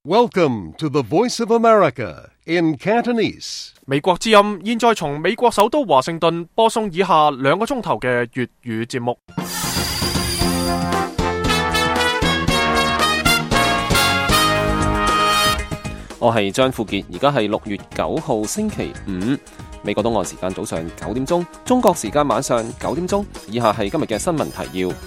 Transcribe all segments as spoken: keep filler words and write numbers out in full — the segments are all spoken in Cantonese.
Welcome to the Voice of America in Cantonese. 美國之音現在從美國首都華盛頓播送以下兩個鐘頭嘅粵語節目。我係張富傑，而家係六月九號星期五，美國東岸時間早上九點鐘，中國時間晚上九點鐘。以下係今日嘅新聞提要。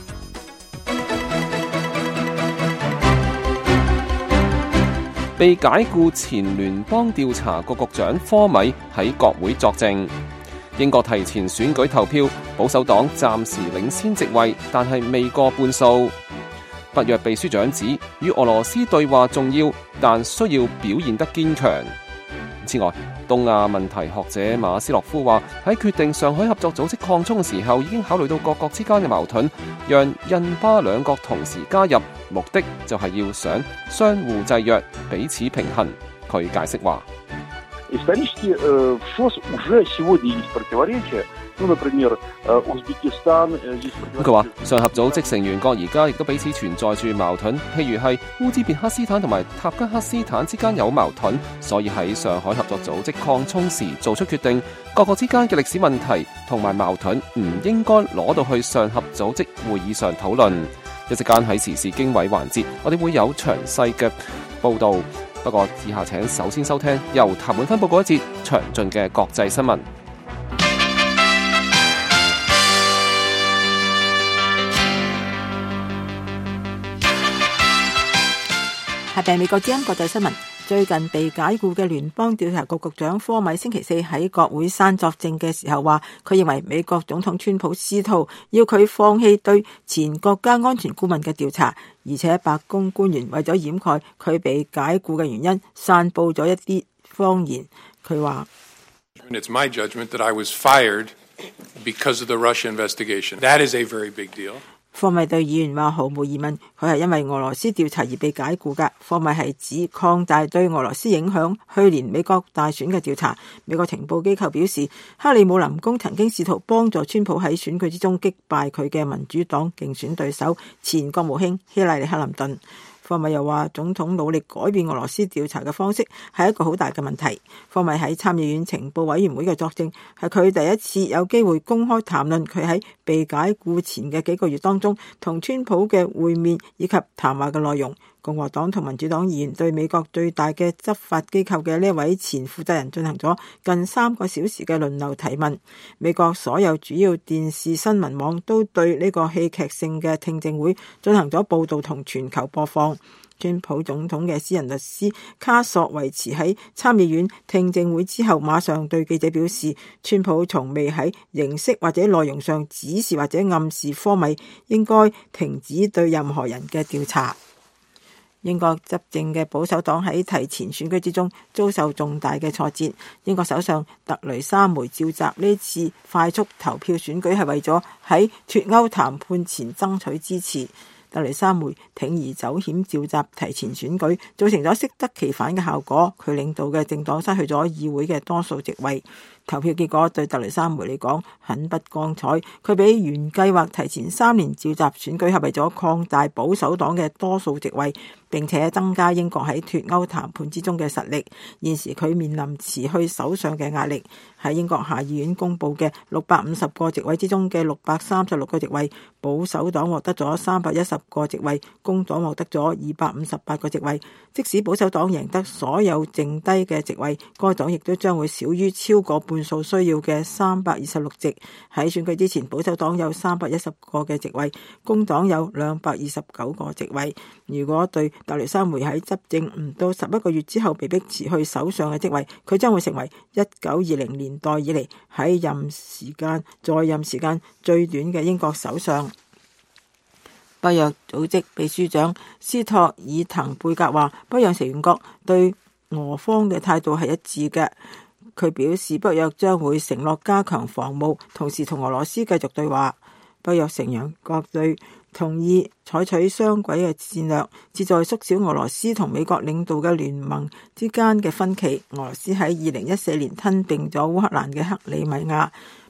被解僱前聯邦調查局局長科米喺國會作證。英國提前選舉投票，保守黨暫時領先席位，但係未過半數。北約秘書長指與俄羅斯對話重要，但需要表現得堅強。此外，東亞問題學者馬斯洛夫話，喺決定上海合作組織擴充嘅時候，已經考慮到各國之間嘅矛盾，讓印巴兩國同時加入，目的就係要想相互制約，彼此平衡。佢解釋話，佢話上合組織成員國而家亦都彼此存在住矛盾，譬如係烏茲別克斯坦同埋塔吉克斯坦之間有矛盾，所以喺上海合作組織擴充時做出決定，各國之間嘅歷史問題同埋矛盾唔應該攞到去上合組織會議上討論。一陣間喺時事經緯環節，我哋會有詳細嘅報道。不過以下請首先收聽由譚滿芬報告一節詳盡嘅國際新聞。 下邊美國之音國際新聞。最近被解僱嘅聯邦調查局局長科米星期四喺國會山作證嘅時候話，佢認為美國總統川普試圖要佢放棄對前國家安全顧問嘅調查，而且白宮官員為咗掩蓋佢被解僱嘅原因，散佈咗一啲謊言。佢話 It's my judgment that I was fired because of the Russia investigation. That is a very big deal. 科米對議員話，毫無疑問，佢係因為俄羅斯調查而被解僱㗎。科米係指擴大對俄羅斯影響去年美國大選嘅調查。美國情報機構表示，克里姆林宮曾經試圖幫助川普喺選舉之中擊敗佢嘅民主黨競選對手前國務卿希拉里克林頓。科米又話，總統努力改變俄羅斯調查嘅方式係一個好大嘅問題。科米喺參議院情報委員會嘅作證係佢第一次有機會公開談論佢喺被解僱前嘅幾個月當中同川普嘅會面以及談話嘅內容。共和黨同民主黨議員對美國最大嘅執法機構嘅呢位前負責人進行咗近三個小時嘅輪流提問。美國所有主要電視新聞網都對呢個戲劇性嘅聽證會進行咗報道同全球播放。川普總統嘅私人律師卡索維茨喺參議院聽證會之後馬上對記者表示，川普從未喺形式或者內容上指示或者暗示科米應該停止對任何人嘅調查。英國執政嘅保守黨喺提前選舉之中遭受重大嘅挫折。英國首相特雷莎梅召集呢次快速投票選舉係為咗喺脫歐談判前爭取支持。特雷莎梅鋌而走險召集提前選舉，造成咗適得其反嘅效果。佢領導嘅政黨失去咗議會嘅多數席位。投票結果對特雷莎梅嚟講很不光彩，佢比原計劃提前三年召集選舉係為咗擴大保守黨嘅多數席位，並且增加英國喺脫歐談判之中嘅實力。現時佢面臨辭去首相嘅壓力。喺英國下議院公布嘅六百五十個席位之中嘅六百三十六個席位，保守黨獲得咗三百一十個席位，工黨獲得咗二百五十八個席位。即使保守黨贏得所有剩低嘅席位，該黨亦都將會少於超過半數需要嘅三百二十六席。喺選舉之前，保守黨有三百一十個嘅席位，工黨有兩百二十九個席位。如果對特雷莎梅喺執政唔到十一個月之後被迫辭去首相嘅職位，佢將會成為一九二零年代以嚟喺任時間在任時間最短嘅英國首相。北約組織秘書長斯托爾滕貝格話，北約成員國對俄方嘅態度係一致嘅。佢表示，北約將會承諾加強防務，同時同俄羅斯繼續對話。北約成員國對同意採取雙軌嘅戰略，旨在縮小俄羅斯同美國領導嘅聯盟之間嘅分歧。俄羅斯喺二零一四年吞併咗烏克蘭嘅克里米亞。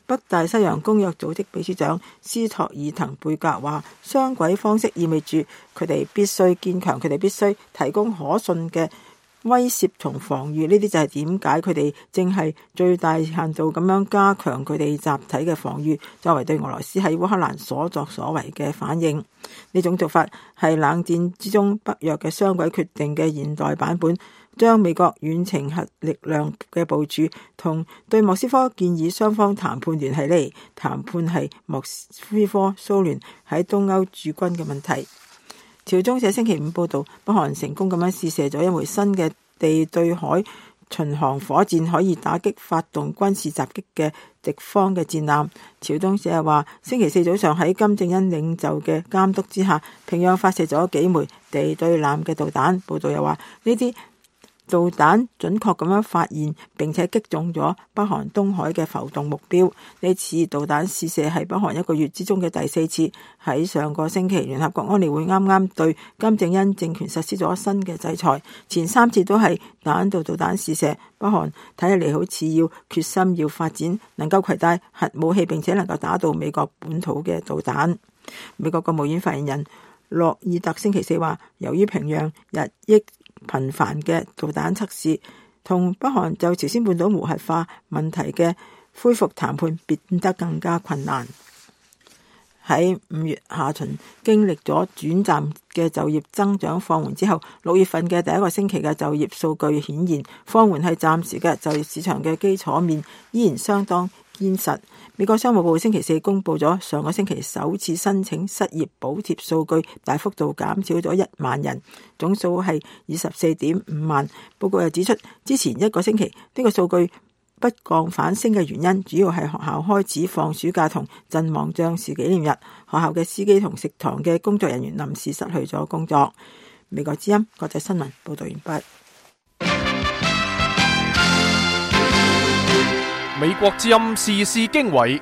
北大西洋公約組織秘書長斯托爾滕貝格話，雙軌方式意味住佢哋必須堅強，佢哋必須提供可信嘅威懾同防禦。呢啲就係點解佢哋正係最大限度咁樣加強佢哋集體嘅防禦，作為對俄羅斯喺烏克蘭所作所為嘅反應。呢種做法係冷戰之中北約嘅雙軌決定嘅現代版本，將美國遠程核力量嘅部署同對莫斯科建議雙方談判聯繫嚟。談判係莫斯科蘇聯喺東歐駐軍嘅問題。朝中社星期五報道，北韓成功咁樣試射咗一枚新嘅地對海巡航火箭，可以打擊發動軍事襲擊嘅敵方嘅戰艦。朝中社話，星期四早上喺金正恩領袖嘅監督之下，平壤發射咗幾枚地對艦嘅導彈。報道又話，呢啲導彈準確咁樣發現並且擊中咗北韓東海嘅浮動目標。呢次導彈試射係北韓一個月之中嘅第四次。喺上個星期，聯合國安理會啱啱對金正恩政權實施咗新嘅制裁，前三次都係彈道導彈試射。北韓睇起嚟好似要決心要發展能夠攜帶核武器並且能夠打到美國本土嘅導彈。美國國務院發言人洛爾特星期四話，由於平壤日益頻繁嘅導彈測試，同北韓就朝鮮半島無核化問題嘅恢復談判變得更加困難。喺五月下旬經歷咗短暫嘅就業增長放緩之後，六月份嘅第一個星期嘅就業數據顯現，放緩係暫時嘅，就業市場嘅基礎面依然相當堅實。美國商務部星期四公布咗上個星期首次申請失業補貼數據，大幅度減少咗一萬人，總數係二十四點五萬。報告又指出，之前一個星期呢個數據不降反升嘅原因，主要係學校開始放暑假同陣亡將士紀念日，學校嘅司機同食堂嘅工作人員臨時失去咗工作。美國之音國際新聞報道完畢。 美國之音時事經緯，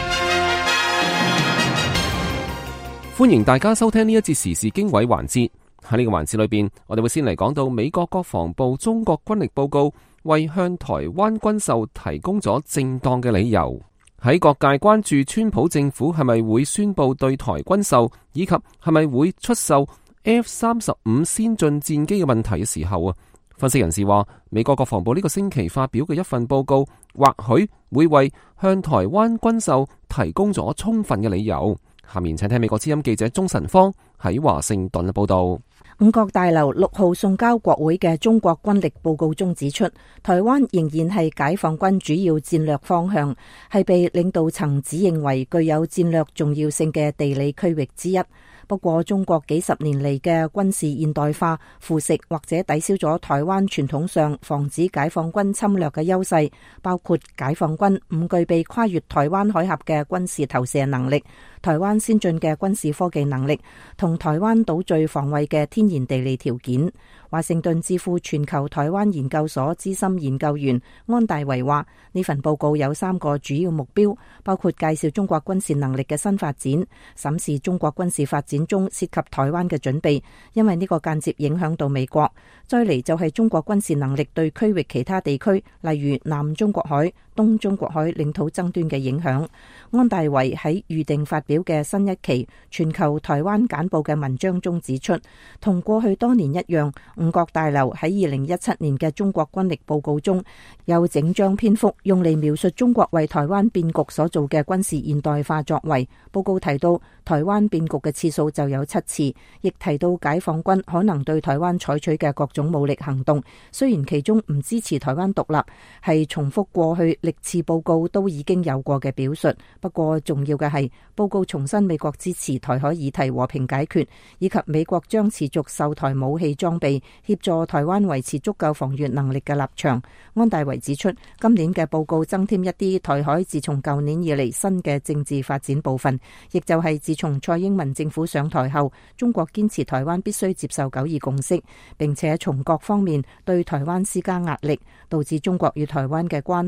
歡迎大家收聽呢一節時事經緯環節。喺呢個環節裏邊，我哋會先嚟講到美國國防部中國軍力報告為向台灣軍售提供咗正當嘅理由。喺各界關注川普政府係咪會宣布對台軍售，以及係咪會出售 F 三十五先進戰機嘅問題嘅時候啊，分析人士話，美國國防部呢個星期發表嘅一份報告，或許會為向台灣軍售提供咗充分嘅理由。下面請聽美國之音記者鍾晨芳喺華盛頓嘅報道。 五角大樓六號送交國會嘅中國軍力報告中指出，台灣仍然係解放軍主要戰略方向，係被領導層指認為具有戰略重要性嘅地理區域之一。不過，中國幾十年嚟嘅軍事現代化腐蝕或者抵消咗台灣傳統上防止解放軍侵略嘅優勢，包括解放軍唔具備跨越台灣海峽嘅軍事投射能力、台灣先進嘅軍事科技能力同台灣島嶼防衛嘅天然地理條件。華盛頓智庫全球台灣研究所資深研究員安大維話，呢份報告有三個主要目標，包括介紹中國軍事能力嘅新發展，審視中國軍事發展中涉及台灣嘅準備，因為呢個間接影響到美國。再嚟就係中國軍事能力對區域其他地區，例如南中國海、東中國海領土爭端嘅影響。安大維喺預定發表嘅新一期全球台灣簡報嘅文章中指出，同過去多年一樣，五角大樓喺二零一七年嘅中國軍力報告中有整章篇幅用嚟描述中國為台灣變局所做嘅軍事現代化作為。報告提到台灣變局嘅次數就有七次，亦提到解放軍可能對台灣採取嘅各種武力行動，雖然其中唔支持台灣獨立係重複過去歷次報告都已經有過嘅表述。不過重要嘅係報告重申美國支持台海議題和平解決，以及美國將持續售台武器裝備協助台灣維持足夠防禦能力嘅立場。安大維指出，今年嘅報告增添一啲台海自從舊年以嚟新嘅政治發展部分，亦就係自從蔡英文政府上台後，中國堅持台灣必須接受九二共識，並且從各方面對台灣施加壓力，導致中國與台灣嘅關係漸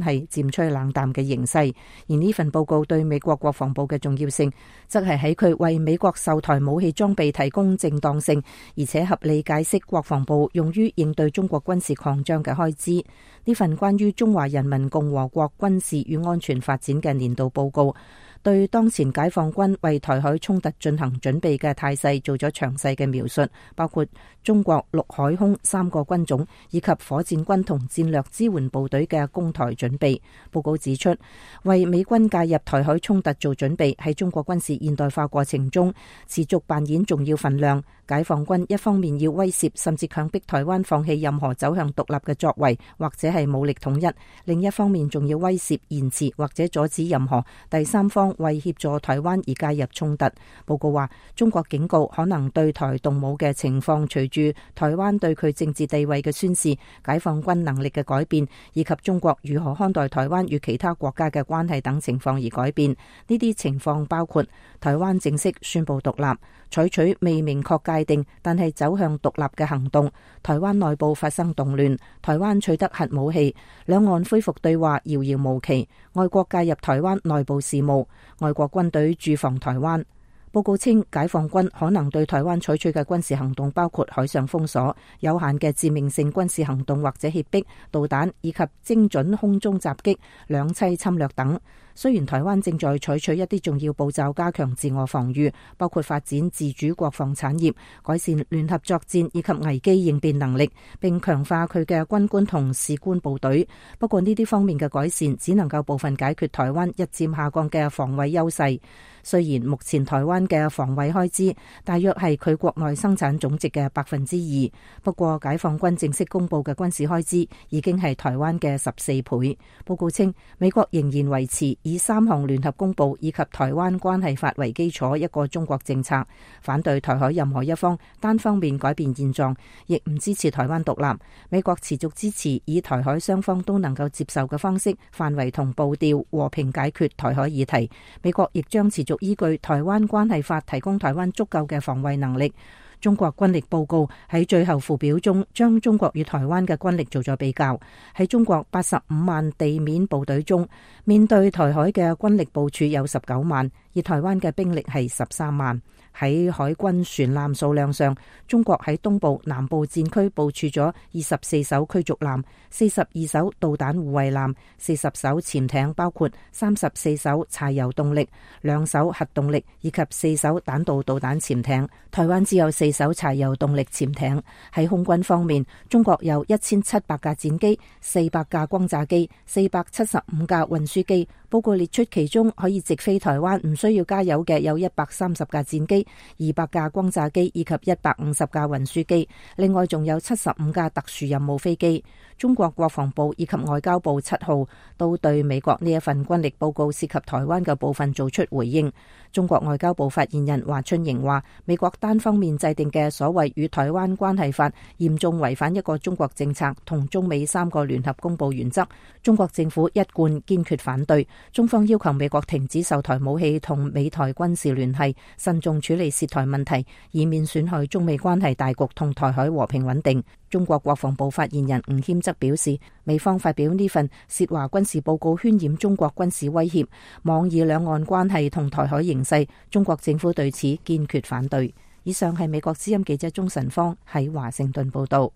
漸趨冷淡嘅形勢。而呢份報告對美國國防部嘅重要性，則係喺佢為美國售台武器裝備提供正當性，而且合理解釋國防部用於應對中國軍事擴張嘅開支。呢份關於中華人民共和國軍事與安全發展嘅年度報告，對當前解放軍為台海衝突進行準備嘅態勢做咗詳細嘅描述，包括中國陸海空三個軍種以及火箭軍同戰略支援部隊嘅攻台準備。報告指出，為美軍介入台海衝突做準備喺中國軍事現代化過程中持續扮演重要分量。解放軍一方面要威懾甚至強迫台灣放棄任何走向獨立嘅作為，或者係武力統一；另一方面仲要威懾延遲或者阻止任何第三方為協助台灣而介入衝突。報告話，中國警告可能對台動武嘅情況隨住台灣對佢政治地位嘅宣示、解放軍能力嘅改變，以及中國如何看待台灣與其他國家嘅關係等情況而改變。呢啲情況包括台灣正式宣布獨立，採取未明確界定但係走向獨立嘅行動，台灣內部發生動亂，台灣取得核武器，兩岸恢復對話遙遙無期，外國介入台灣內部事務，外國軍隊駐防台灣。報告稱，解放軍可能對台灣採取嘅軍事行動包括海上封鎖、有限嘅致命性軍事行動或者脅迫、導彈以及精準空中襲擊、兩棲侵略等。雖然台灣正在採取一啲重要步驟加強自我防禦，包括發展自主國防產業、改善聯合作戰以及危機應變能力，並強化佢嘅軍官同士官部隊。不過呢啲方面嘅改善只能夠部分解決台灣日漸下降嘅防衛優勢。雖然目前台灣嘅防衛開支大約係佢國內生產總值嘅百分之二，不過解放軍正式公布嘅軍事開支已經係台灣嘅十四倍。報告稱，美國仍然維持以三項聯合公報以及台灣關係法為基礎一個中國政策，反對台海任何一方單方面改變現狀，亦唔支持台灣獨立。美國持續支持以台海雙方都能夠接受嘅方式、範圍同步調和平解決台海議題。美國亦將持續依據台灣關係法提供台灣足夠嘅防衛能力。中國軍力報告喺最後附表中將中國與台灣嘅軍力做咗比較。喺中國八十五萬地面部隊中，面對台海嘅軍力部署有十九萬，而台灣嘅兵力係十三萬。喺海軍船艦數量上，中國喺東部、南部戰區部署咗二十四艘驅逐艦、四十二艘導彈護衛艦、四十艘潛艇，包括三十四艘柴油動力、兩艘核動力以及四艘彈道導彈潛艇。台灣只有四艘柴油動力潛艇。喺空軍方面，中國有一千七百架戰機、四百架轟炸機、四百七十五架運輸機。報告列出其中可以直飛台灣唔需要加油嘅有一百三十架戰機、二百架轟炸機以及一百五十架運輸機，另外仲有七十五架特殊任務飛機。中國國防部以及外交部七號都對美國呢一份軍力報告涉及台灣嘅部分做出回應。中國外交部發言人華春瑩話，美國單方面制定嘅所謂與台灣關係法嚴重違反一個中國政策同中美三個聯合公報原則，中國政府一貫堅決反對。中方要求美國停止售台武器同美台軍事聯繫，慎重處理涉台問題，以免損害中美關係大局同台海和平穩定。中國國防部發言人吳謙則表示，美方發表呢份涉華軍事報告渲染中國軍事威脅，妄議兩岸關係同台海形勢，中國政府對此堅決反對。以上係美國之音記者鍾晨芳喺華盛頓報道。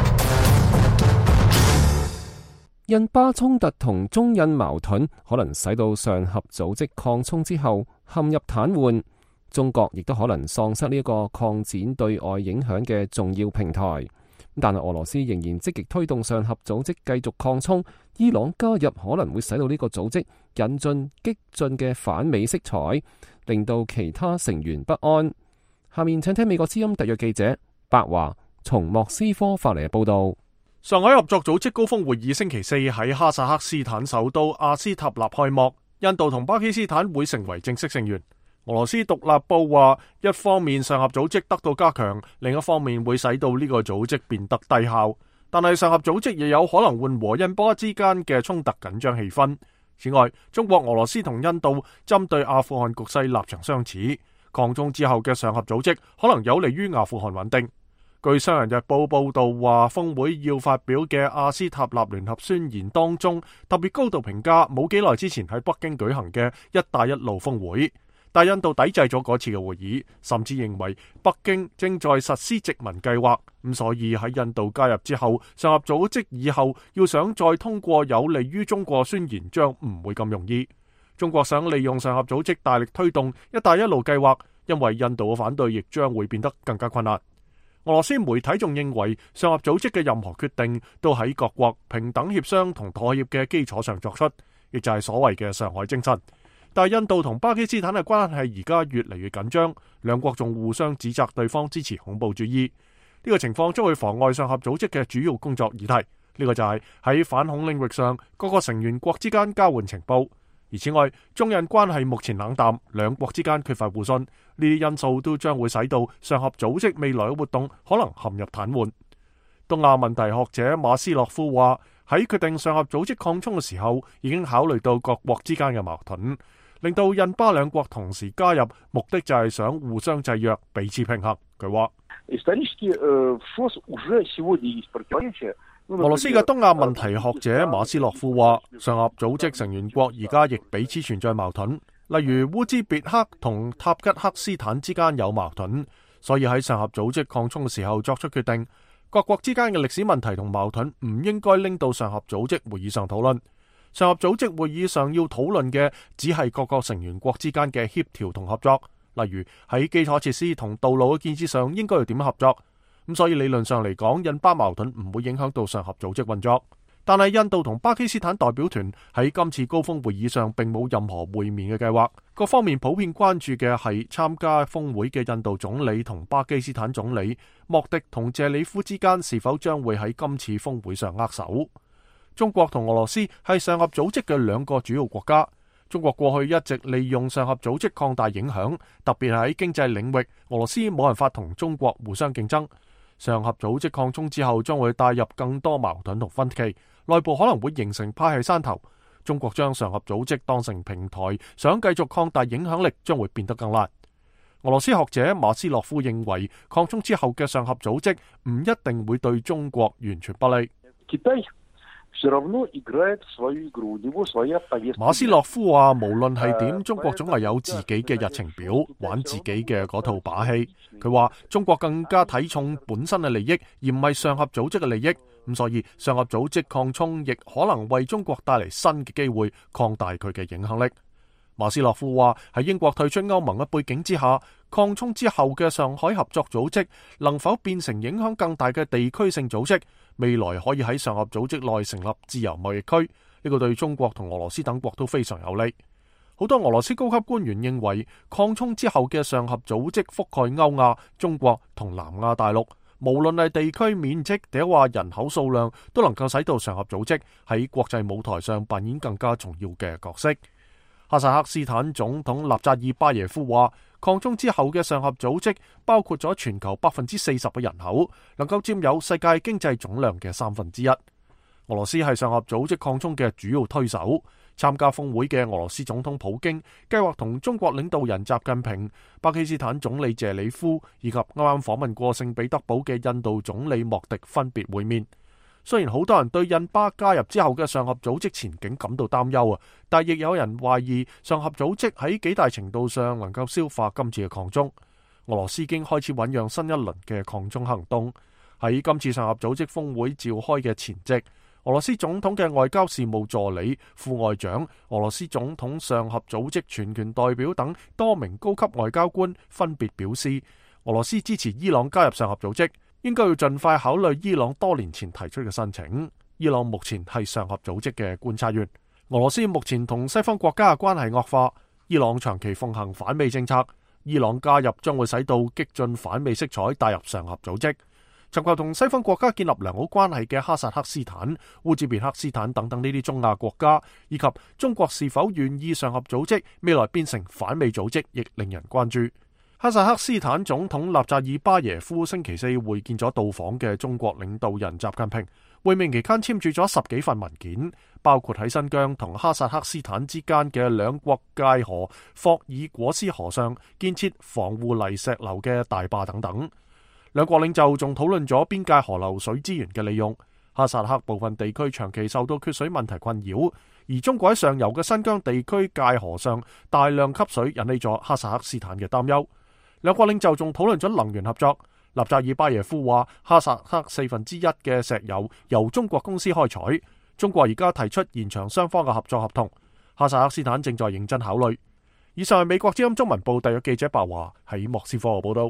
印巴衝突同中印矛盾可能使到上合組織擴充之後陷入癱瘓，中國亦都可能喪失呢一個擴展對外影響嘅重要平台。但係俄羅斯仍然積極推動上合組織繼續擴充，伊朗加入可能會使到呢個組織引進激進嘅反美色彩，令到其他成員不安。下面請聽美國之音特約記者白華從莫斯科發嚟嘅報道。 上海合作組織高峰會議星期四喺哈薩克斯坦首都阿斯塔納開幕，印度同巴基斯坦會成為正式成員。俄羅斯獨立報話，一方面上合組織得到加強，另一方面會使到呢個組織變得低效。但係上合組織亦有可能緩和印巴之間嘅衝突緊張氣氛。此外，中國、俄羅斯同印度針對阿富汗局勢立場相似，擴充之後嘅上合組織可能有利於阿富汗穩定。 據《商人日報》報道話，峰會要發表嘅阿斯塔納聯合宣言當中，特別高度評價冇幾耐之前喺北京舉行嘅一帶一路峰會，但印度抵制咗嗰次嘅會議，甚至認為北京正在實施殖民計劃，咁所以喺印度加入之後，上合組織以後要想再通過有利於中國宣言，將唔會咁容易。中國想利用上合組織大力推動一帶一路計劃，因為印度嘅反對亦將會變得更加困難。俄羅斯媒體仲認為，上合組織嘅任何決定都喺各國平等協商同妥協嘅基礎上作出，亦就係所謂嘅上海精神。但係印度同巴基斯坦嘅關係而家越嚟越緊張，兩國仲互相指責對方支持恐怖主義。呢個情況將會妨礙上合組織嘅主要工作議題。呢個就係喺反恐領域上各個成員國之間交換情報。而此外，中印關係目前冷淡，兩國之間缺乏互信，呢啲因素都將會使到上合組織未來嘅活動可能陷入癱瘓。東亞問題學者馬斯洛夫話：喺決定上合組織擴充嘅時候，已經考慮到各國之間嘅矛盾，令到印巴兩國同時加入，目的就係想互相制約，彼此平衡。佢話：俄羅斯嘅東亞問題學者馬斯洛夫話，上合組織成員國而家亦彼此存在矛盾，例如烏茲別克同塔吉克斯坦之間有矛盾，所以喺上合組織擴充嘅時候作出決定，各國之間嘅歷史問題同矛盾唔應該拎到上合組織會議上討論。上合組織會議上要討論嘅只係各個成員國之間嘅協調同合作，例如喺基礎設施同道路嘅建設上應該要點樣合作。咁所以理論上嚟講，印巴矛盾唔會影響到上合組織運作。但係印度同巴基斯坦代表團喺今次高峰會議上並冇任何會面嘅計劃。各方面普遍關注嘅係參加峰會嘅印度總理同巴基斯坦總理莫迪同謝里夫之間是否將會喺今次峰會上握手。中國同俄羅斯係上合組織嘅兩個主要國家。中國過去一直利用上合組織擴大影響，特別係喺經濟領域，俄羅斯冇辦法同中國互相競爭。上合組織擴充之後，將會帶入更多矛盾同分歧，內部可能會形成派系山頭。中國將上合組織當成平台，想繼續擴大影響力，將會變得更難。俄羅斯學者馬斯洛夫認為，擴充之後嘅上合組織唔一定會對中國完全不利。馬斯洛夫話，無論係點，中國總係有自己嘅日程表，玩自己嘅嗰套把戲。佢話中國更加睇重本身嘅利益，而唔係上合組織嘅利益。咁所以上合組織擴充亦可能為中國帶嚟新嘅機會，擴大佢嘅影響力。馬斯洛夫話，喺英國退出歐盟嘅背景之下，擴充之後嘅上海合作組織能否變成影響更大嘅地區性組織？未來可以喺上合組織內成立自由貿易區，呢個對中國同俄羅斯等國都非常有利。好多俄羅斯高級官員認為，擴充之後嘅上合組織覆蓋歐亞、中國同南亞大陸，無論係地區面積定話人口數量，都能夠使到上合組織喺國際舞台上扮演更加重要嘅角色。哈薩克斯坦總統納扎爾巴耶夫話，擴充之後嘅上合組織包括咗全球百分之四十嘅人口，能夠佔有世界經濟總量嘅三分之一。俄羅斯係上合組織擴充嘅主要推手。參加峰會嘅俄羅斯總統普京計劃同中國領導人習近平、巴基斯坦總理謝里夫以及啱啱訪問過聖彼得堡嘅印度總理莫迪分別會面。雖然好多人對印巴加入之後嘅上合組織前景感到擔憂啊，但亦有人懷疑上合組織喺幾大程度上能夠消化今次嘅擴充。俄羅斯已經開始醞釀新一輪嘅擴充行動。喺今次上合組織峰會召開嘅前夕，俄羅斯總統嘅外交事務助理、副外長、俄羅斯總統上合組織全權代表等多名高級外交官分別表示，俄羅斯支持伊朗加入上合組織，應該要盡快考慮伊朗多年前提出嘅申請。伊朗目前係上合組織嘅觀察員。俄羅斯目前同西方國家嘅關係惡化，伊朗長期奉行反美政策，伊朗加入將會使到激進反美色彩帶入上合組織。尋求同西方國家建立良好關係嘅哈薩克斯坦、烏茲別克斯坦等等呢啲中亞國家，以及中國是否願意上合組織未來變成反美組織，亦令人關注。哈薩克斯坦總統納扎爾巴耶夫星期四會見咗到訪嘅中國領導人習近平，會面期間簽署咗十幾份文件，包括喺新疆同哈薩克斯坦之間嘅兩國界河霍爾果斯河上建設防護泥石流嘅大壩等等。 兩國領袖仲討論咗邊界河流水資源嘅利用。哈薩克部分地區長期受到缺水問題困擾，而中國喺上游嘅新疆地區界河上大量吸水，引起咗哈薩克斯坦嘅擔憂。兩國領袖仲討論咗能源合作。納扎爾巴耶夫話，哈薩克四分之一嘅石油由中國公司開採，中國而家提出延長雙方嘅合作合同，哈薩克斯坦正在認真考慮。以上係美國之音中文部特約記者白華喺莫斯科嘅報道。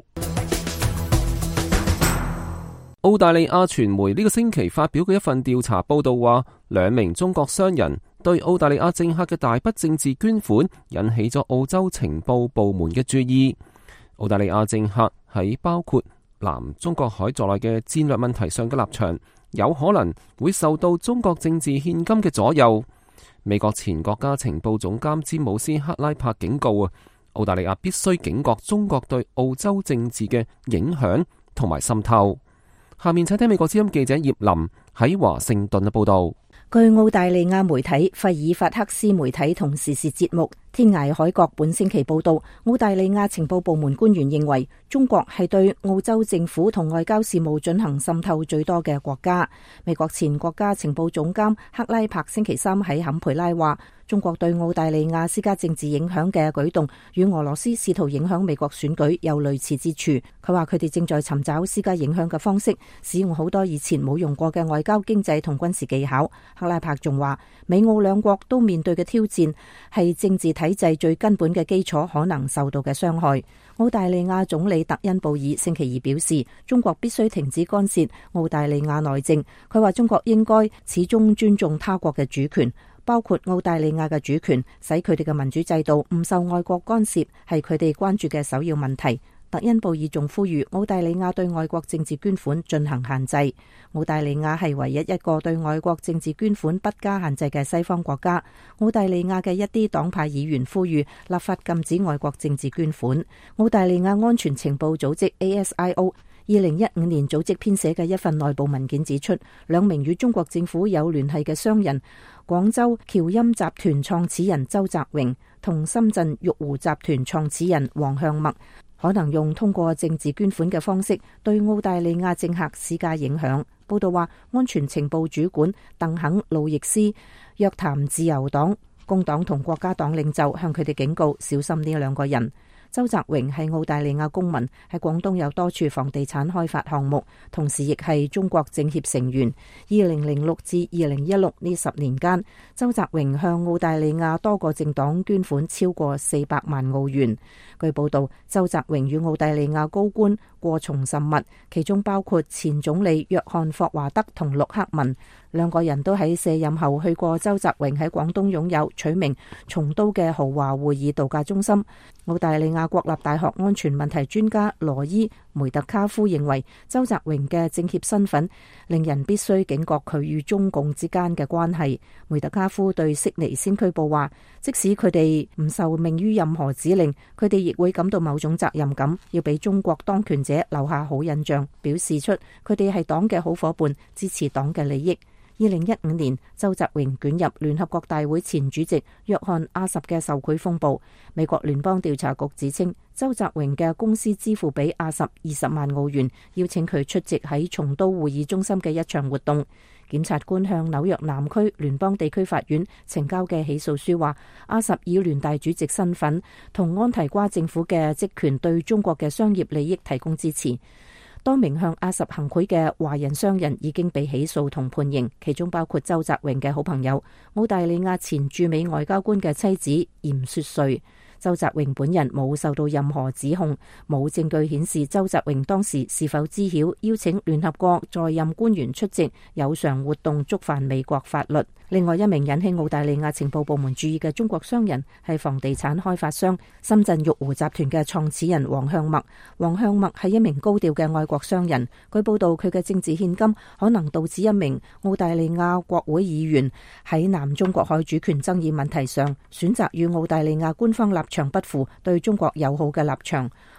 澳大利亞傳媒呢個星期發表嘅一份調查報道話，兩名中國商人對澳大利亞政客嘅大筆政治捐款引起咗澳洲情報部門嘅注意。澳大利亞政客喺包括南中國海在內嘅戰略問題上嘅立場，有可能會受到中國政治獻金嘅左右。美國前國家情報總監詹姆斯克拉柏警告啊，澳大利亞必須警覺中國對澳洲政治嘅影響同埋滲透。下面請聽美國之音記者葉林喺華盛頓嘅報道。 據澳大利亞媒體費爾法克斯媒體同時事節目天涯海角本星期報道，澳大利亞情報部門官員認為中國係對澳洲政府同外交事務進行滲透最多嘅國家。美國前國家情報總監克拉柏星期三喺坎培拉話，中國對澳大利亞施加政治影響嘅舉動與俄羅斯試圖影響美國選舉有類似之處。佢話佢哋正在尋找施加影響嘅方式，使用好多以前冇用過嘅外交、經濟同軍事技巧。克拉柏仲話，美澳兩國都面對嘅挑戰係政治體制最根本嘅基礎可能受到嘅傷害。澳大利亞總理特恩布爾星期二表示，中國必須停止干涉澳大利亞內政。佢話中國應該始終尊重他國嘅主權，包括澳大利亞嘅主權，使佢哋嘅民主制度唔受外國干涉，係佢哋關注嘅首要問題。特恩布爾仲呼籲澳大利亞對外國政治捐款進行限制。澳大利亞係唯一一個對外國政治捐款不加限制嘅西方國家。澳大利亞嘅一啲黨派議員呼籲立法禁止外國政治捐款。澳大利亞安全情報組織 A S I O 二零一五年組織編寫嘅一份內部文件指出，兩名與中國政府有聯繫嘅商人，廣州僑鑫集團創始人周澤榮同深圳玉湖集團創始人黃向墨，可能用通過政治捐款嘅方式對澳大利亞政客施加影響。報道話，安全情報主管鄧肯路易斯約談自由黨、工黨同國家黨領袖，向佢哋警告小心呢兩個人。周澤榮係澳大利亞公民，喺廣東有多處房地產開發項目，同時亦係中國政協成員。二零零六至二零一六呢十年間，周澤榮向澳大利亞多個政黨捐款超過四百萬澳元。據報道，周澤榮與澳大利亞高官過從甚密，其中包括前總理約翰霍華德同陸克文。兩個人都喺卸任後去過周澤榮喺廣東擁有取名松都嘅豪華會議度假中心。澳大利亞國立大學安全問題專家羅伊梅特卡夫認為，周澤榮嘅政協身份令人必須警覺佢與中共之間嘅關係。梅特卡夫對悉尼先驅報話，即使佢哋唔受命於任何指令，佢哋亦會感到某種責任感，要俾中國當權者留下好印象，表示出佢哋係黨嘅好夥伴，支持黨嘅利益。二零一五年，周澤榮捲入聯合國大會前主席約翰阿什嘅受賄風暴。美國聯邦調查局指稱，周澤榮嘅公司支付俾阿什二十萬澳元，邀請佢出席喺松都會議中心嘅一場活動。檢察官向紐約南區聯邦地區法院呈交嘅起訴書話，阿什以聯大主席身份同安提瓜政府嘅職權對中國嘅商業利益提供支持。多名向阿什行賄嘅華人商人已經被起訴同判刑，其中包括周澤榮嘅好朋友澳大利亞前駐美外交官嘅妻子嚴雪瑞。周澤榮本人冇受到任何指控，冇證據顯示周澤榮當時是否知曉邀請聯合國在任官員出席有償活動觸犯美國法律。另外一名引起澳大利亞情報部門注意嘅中國商人係房地產開發商深圳玉湖集團嘅創始人黃向墨。黃向墨係一名高調嘅愛國商人，據報道佢嘅政治獻金可能導致一名澳大利亞國會議員喺南中國海主權爭議問題上選擇與澳大利亞官方立場不符，對中國友好嘅立場。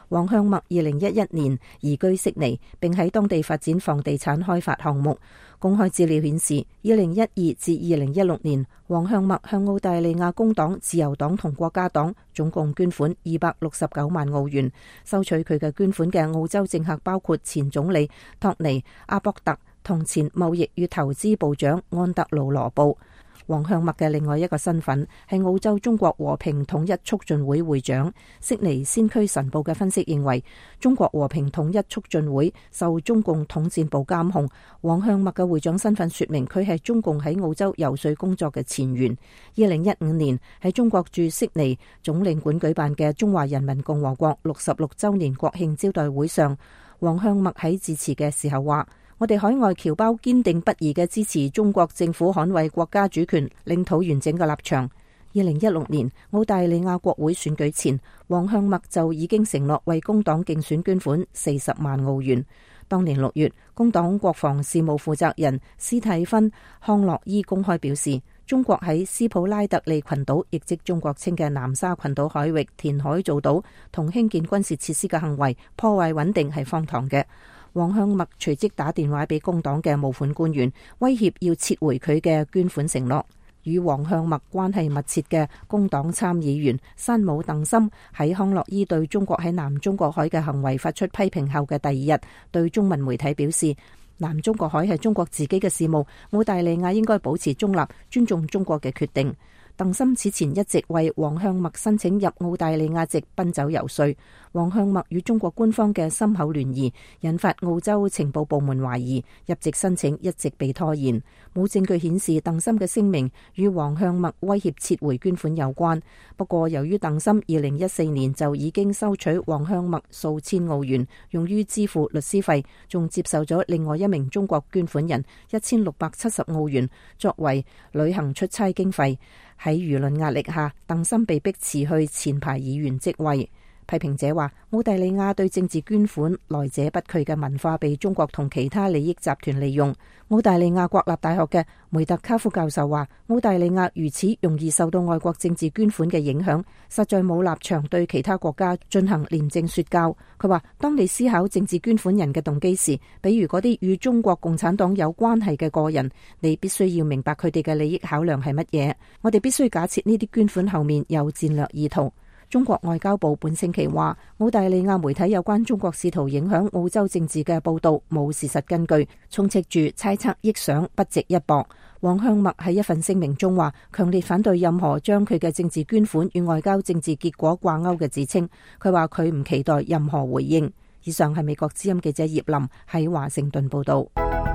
黃向墨二零一一年移居悉尼，並喺當地發展房地產開發項目。公開資料顯示，二零一二至二零一六年，黃向墨向澳大利亞工黨、自由黨同國家黨總共捐款二百六十九萬澳元。收取佢嘅捐款嘅澳洲政客包括前總理托尼·阿博特同前貿易與投資部長安德魯·羅布。黃向墨嘅另外一個身份係澳洲中國和平統一促進會會長。悉尼先驅晨報嘅分析認為，中國和平統一促進會受中共統戰部監控。黃向墨嘅會長身份說明佢係中共喺澳洲游說工作嘅前員。二零一五年喺中國駐悉尼總領館舉辦嘅中華人民共和國六十六週年國慶招待會上，黃向墨喺致辭嘅時候話：我哋海外僑胞堅定不移嘅支持中國政府捍衛國家主權、領土完整嘅立場。二零一六年澳大利亞國會選舉前，黃向墨就已經承諾為工黨競選捐款四十萬澳元。當年六月，工黨國防事務負責人斯蒂芬·康諾伊公開表示，中國喺斯普拉特利群島，亦即中國稱嘅南沙群島海域填海造島同興建軍事設施嘅行為，破壞穩定係荒唐嘅。黃向墨隨即打電話俾工黨嘅募款官員，威脅要撤回佢嘅捐款承諾。與黃向墨關係密切嘅工黨參議員山姆鄧森喺康諾伊對中國喺南中國海嘅行為發出批評後嘅第二日，對中文媒體表示，南中國海係中國自己嘅事務，澳大利亞應該保持中立，尊重中國嘅決定。鄧森此前一直為黃向墨申請入澳大利亞籍奔走遊說。黃向墨與中國官方嘅深厚聯誼引發澳洲情報部門懷疑，入籍申請一直被拖延。冇證據顯示鄧森嘅聲明與黃向墨威脅撤回捐款有關。不過由於鄧森二零一四年就已經收取黃向墨數千澳元用於支付律師費，仲接受咗另外一名中國捐款人一千六百七十澳元作為旅行出差經費。喺輿論壓力下，鄧森被迫辭去前排議員職位。批評者話，澳大利亞對政治捐款來者不拒嘅文化被中國同其他利益集團利用。澳大利亞國立大學嘅梅特卡夫教授話，澳大利亞如此容易受到外國政治捐款嘅影響，實在冇立場對其他國家進行廉政說教。佢話，當你思考政治捐款人嘅動機時，比如嗰啲與中國共產黨有關係嘅個人，你必須要明白佢哋嘅利益考量係乜嘢。我哋必須假設呢啲捐款後面有戰略意圖。中國外交部本星期話，澳大利亞媒體有關中國試圖影響澳洲政治嘅報道冇事實根據，充斥住猜測臆想，不值一駁。黃向墨喺一份聲明中話，強烈反對任何將佢嘅政治捐款與外交政治結果掛鈎嘅指稱。佢話佢唔期待任何回應。以上係美國之音記者葉林喺華盛頓報道。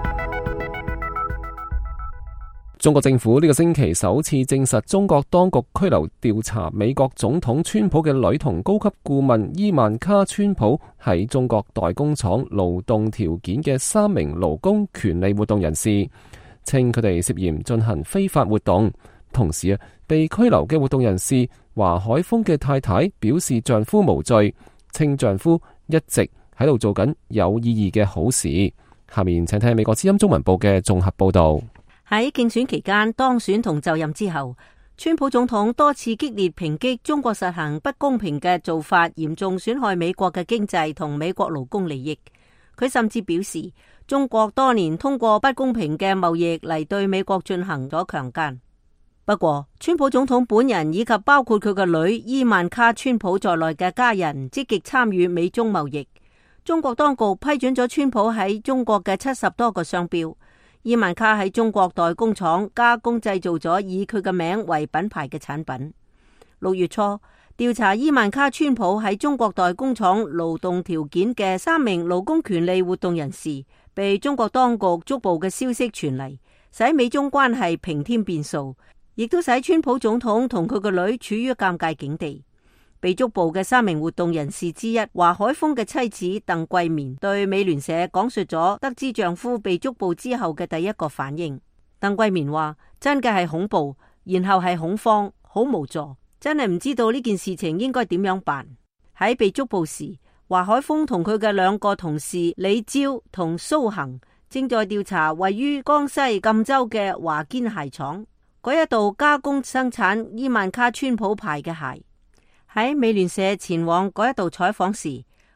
中國政府呢個星期首次證實，中國當局拘留調查美國總統川普嘅女童高級顧問伊萬卡川普喺中國代工廠勞動條件嘅三名勞工權利活動人士，稱佢哋涉嫌進行非法活動。同時啊，被拘留嘅活動人士華海峰嘅太太表示丈夫無罪，稱丈夫一直喺度做緊有意義嘅好事。下面請聽美國之音中文部嘅綜合報道。 喺競選期間當選同就任之後，川普總統多次激烈抨擊中國實行不公平嘅做法，嚴重損害美國嘅經濟同美國勞工利益。佢甚至表示，中國多年通過不公平嘅貿易嚟對美國進行咗強姦。不過，川普總統本人以及包括佢嘅女伊萬卡川普在內嘅家人積極參與美中貿易。中國當局批准咗川普喺中國嘅七十多個商標。伊萬卡喺中國代工廠加工製造咗以佢嘅名為品牌嘅產品。六月初，調查伊萬卡川普喺中國代工廠勞動條件嘅三名勞工權利活動人士被中國當局捉捕嘅消息傳嚟，使美中關係平添變數，亦都使川普總統同佢個女處於尷尬境地。被捉捕嘅三名活動人士之一華海峰嘅妻子鄧桂棉對美聯社講述咗得知丈夫被捉捕之後嘅第一個反應。鄧桂棉話：真嘅係恐怖，然後係恐慌，好無助，真係唔知道呢件事情應該點樣辦。喺被捉捕時，華海峰同佢嘅兩個同事李招同蘇恒正在調查位於江西贛州嘅華堅鞋廠，嗰一度加工生產伊萬卡川普牌嘅鞋。喺美聯社前往嗰一度採訪時，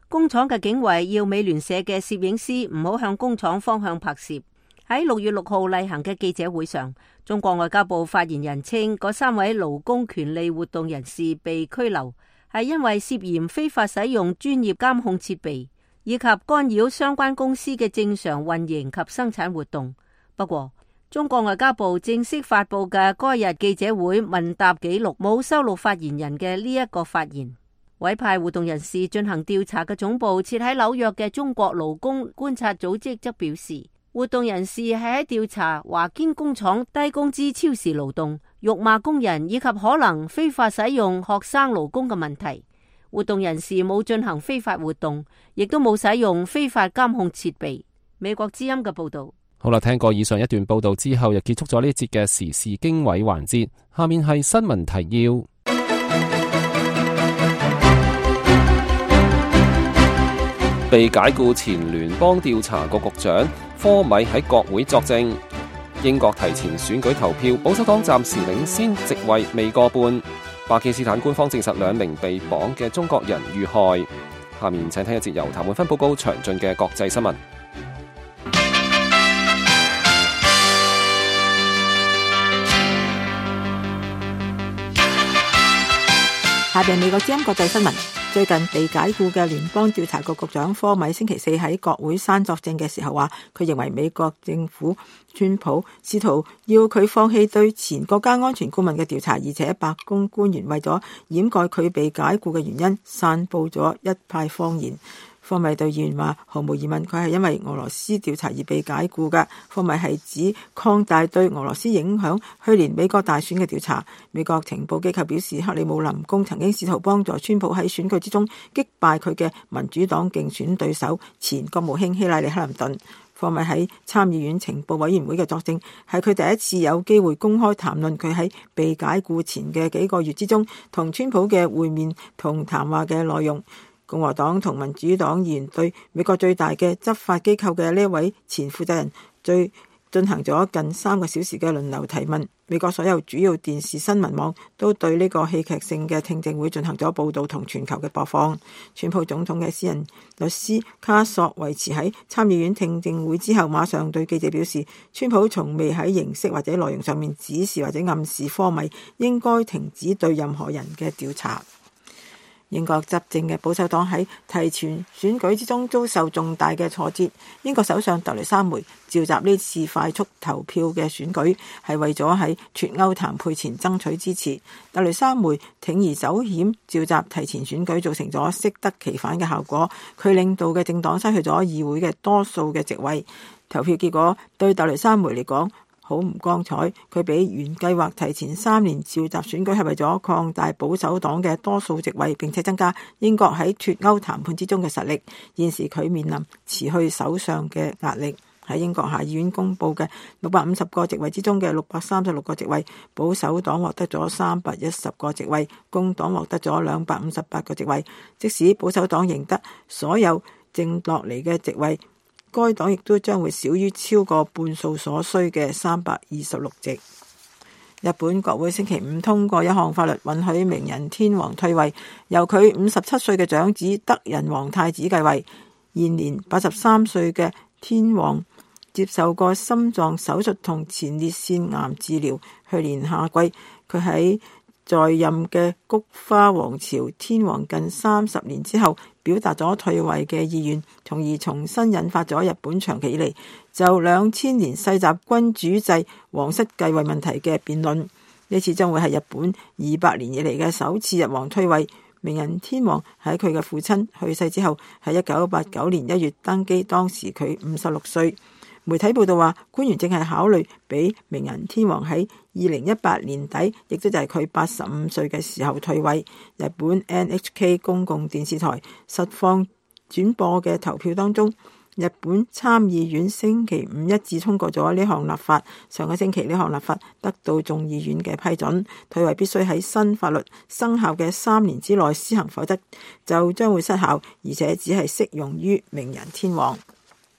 工廠嘅警衛要美聯社嘅攝影師唔好向工廠方向拍攝。喺六月六號例行嘅記者會上，中國外交部發言人稱，嗰三位勞工權利活動人士被拘留，係因為涉嫌非法使用專業監控設備，以及干擾相關公司嘅正常運營及生產活動。不過，中國外交部正式發佈嘅該日記者會問答記錄冇收錄發言人嘅呢一個發言。委派活動人士進行調查嘅總部設喺紐約嘅中國勞工觀察組織則表示，活動人士係喺調查華堅工廠低工資超時勞動、辱罵工人以及可能非法使用學生勞工嘅問題。活動人士冇進行非法活動，亦都冇使用非法監控設備。美國之音嘅報道。 好啦，聽過以上一段報道之後，又結束咗呢一節嘅時事經緯環節。下面係新聞提要。被解僱前聯邦調查局局長科米喺國會作證。英國提前選舉投票，保守黨暫時領先，席位未過半。巴基斯坦官方證實兩名被綁嘅中國人遇害。下面請聽一節由譚滿芬報告詳盡嘅國際新聞。 下邊美國之音國際新聞。最近被解僱嘅聯邦調查局局長科米星期四喺國會山作證嘅時候話，佢認為美國政府川普試圖要佢放棄對前國家安全顧問嘅調查，而且白宮官員為咗掩蓋佢被解僱嘅原因，散布咗一派謊言。科米對議員話，毫無疑問佢係因為俄羅斯調查而被解僱嘅。科米係指擴大對俄羅斯影響去年美國大選嘅調查。美國情報機構表示，克里姆林宮曾經試圖幫助川普喺選舉之中擊敗佢嘅民主黨競選對手前國務卿希拉里克林頓。科米喺參議院情報委員會嘅作證，係佢第一次有機會公開談論佢喺被解僱前嘅幾個月之中同川普嘅會面同談話嘅內容。共和黨同民主黨議員對美國最大嘅執法機構嘅呢一位前負責人，最進行咗近三個小時嘅輪流提問。美國所有主要電視新聞網都對呢個戲劇性嘅聽證會進行咗報道同全球嘅播放。川普總統嘅私人律師卡索維持喺參議院聽證會之後，馬上對記者表示，川普從未喺形式或者內容上面指示或者暗示科米應該停止對任何人嘅調查。英國執政嘅保守黨喺提前選舉之中遭受重大嘅挫折。英國首相特蕾莎梅召集呢次快速投票嘅選舉，係為咗喺脫歐談判前爭取支持。特蕾莎梅鋌而走險召集提前選舉，造成咗適得其反嘅效果。佢領導嘅政黨失去咗議會嘅多數嘅席位。投票結果對特蕾莎梅嚟講好唔光彩，佢比原計劃提前三年召集選舉，係為咗擴大保守黨嘅多數席位，並且增加英國喺脫歐談判之中嘅實力。現時佢面臨辭去首相嘅壓力。喺英國下議院公布嘅六百五十個席位之中嘅六百三十六個席位，保守黨獲得咗三百一十個席位，工黨獲得咗兩百五十八個席位。即使保守黨贏得所有剩落嚟嘅席位，該黨亦都將會少於超過半數所需嘅三百二十六席。日本國會星期五通過一項法律，允許明仁天皇退位，由佢五十七歲嘅長子德仁皇太子繼位。現年八十三歲嘅天皇接受過心臟手術同前列腺癌治療。去年夏季，佢喺在任嘅菊花王朝天皇近三十年之後，表達咗退位嘅意願，從而重新引發咗日本長期以嚟就兩千年世襲君主制皇室繼位問題嘅辯論。呢次將會係日本二百年以嚟嘅首次日皇退位。明仁天皇喺佢嘅父親去世之後，喺一九八九年一月登基，當時佢五十六歲。媒體報道話，官員正係考慮俾明仁天皇喺二零一八年底，亦都就係佢八十五歲嘅時候退位。日本 N H K 公共電視台實況轉播嘅投票當中，日本參議院星期五一致通過咗呢項立法。上個星期呢項立法得到眾議院嘅批准，退位必須喺新法律生效嘅三年之內施行，否則就將會失效，而且只係適用於明仁天皇。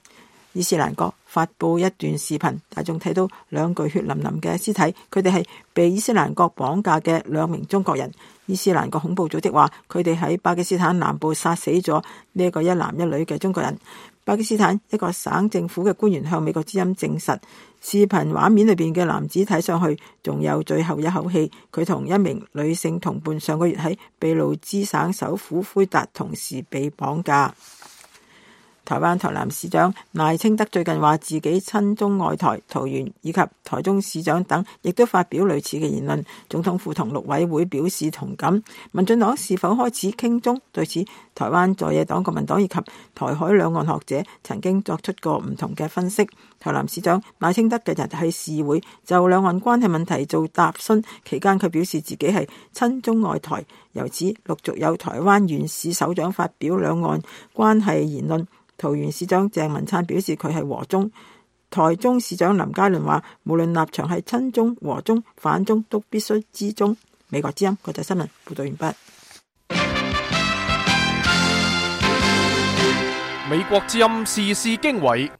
伊斯蘭國發布一段視頻，大眾睇到兩具血淋淋嘅屍體，佢哋係被伊斯蘭國綁架嘅兩名中國人。伊斯蘭國恐怖組織話，佢哋喺巴基斯坦南部殺死咗呢一個一男一女嘅中國人。巴基斯坦一個省政府嘅官員向美國之音證實，視頻畫面裏邊嘅男子睇上去仲有最後一口氣。佢同一名女性同伴上個月喺俾路支省首府奎達同時被綁架。台灣台南市長賴清德最近話自己親中愛台，桃園以及台中市長等亦都發表類似嘅言論。總統府同陸委會表示同感。民進黨是否開始傾中？對此，台灣在野黨國民黨以及台海兩岸學者曾經作出過唔同嘅分析。台南市長賴清德嘅日喺市會就兩岸關係問題做答詢期間，佢表示自己係親中愛台。由此陸續有台灣縣市首長發表兩岸關係言論。桃園市長鄭文燦表示佢係和中，台中市長林佳倫話無論立場係親中、和中、反中，都必須知中。美國之音國際新聞報道完畢。 美國之音時事經緯，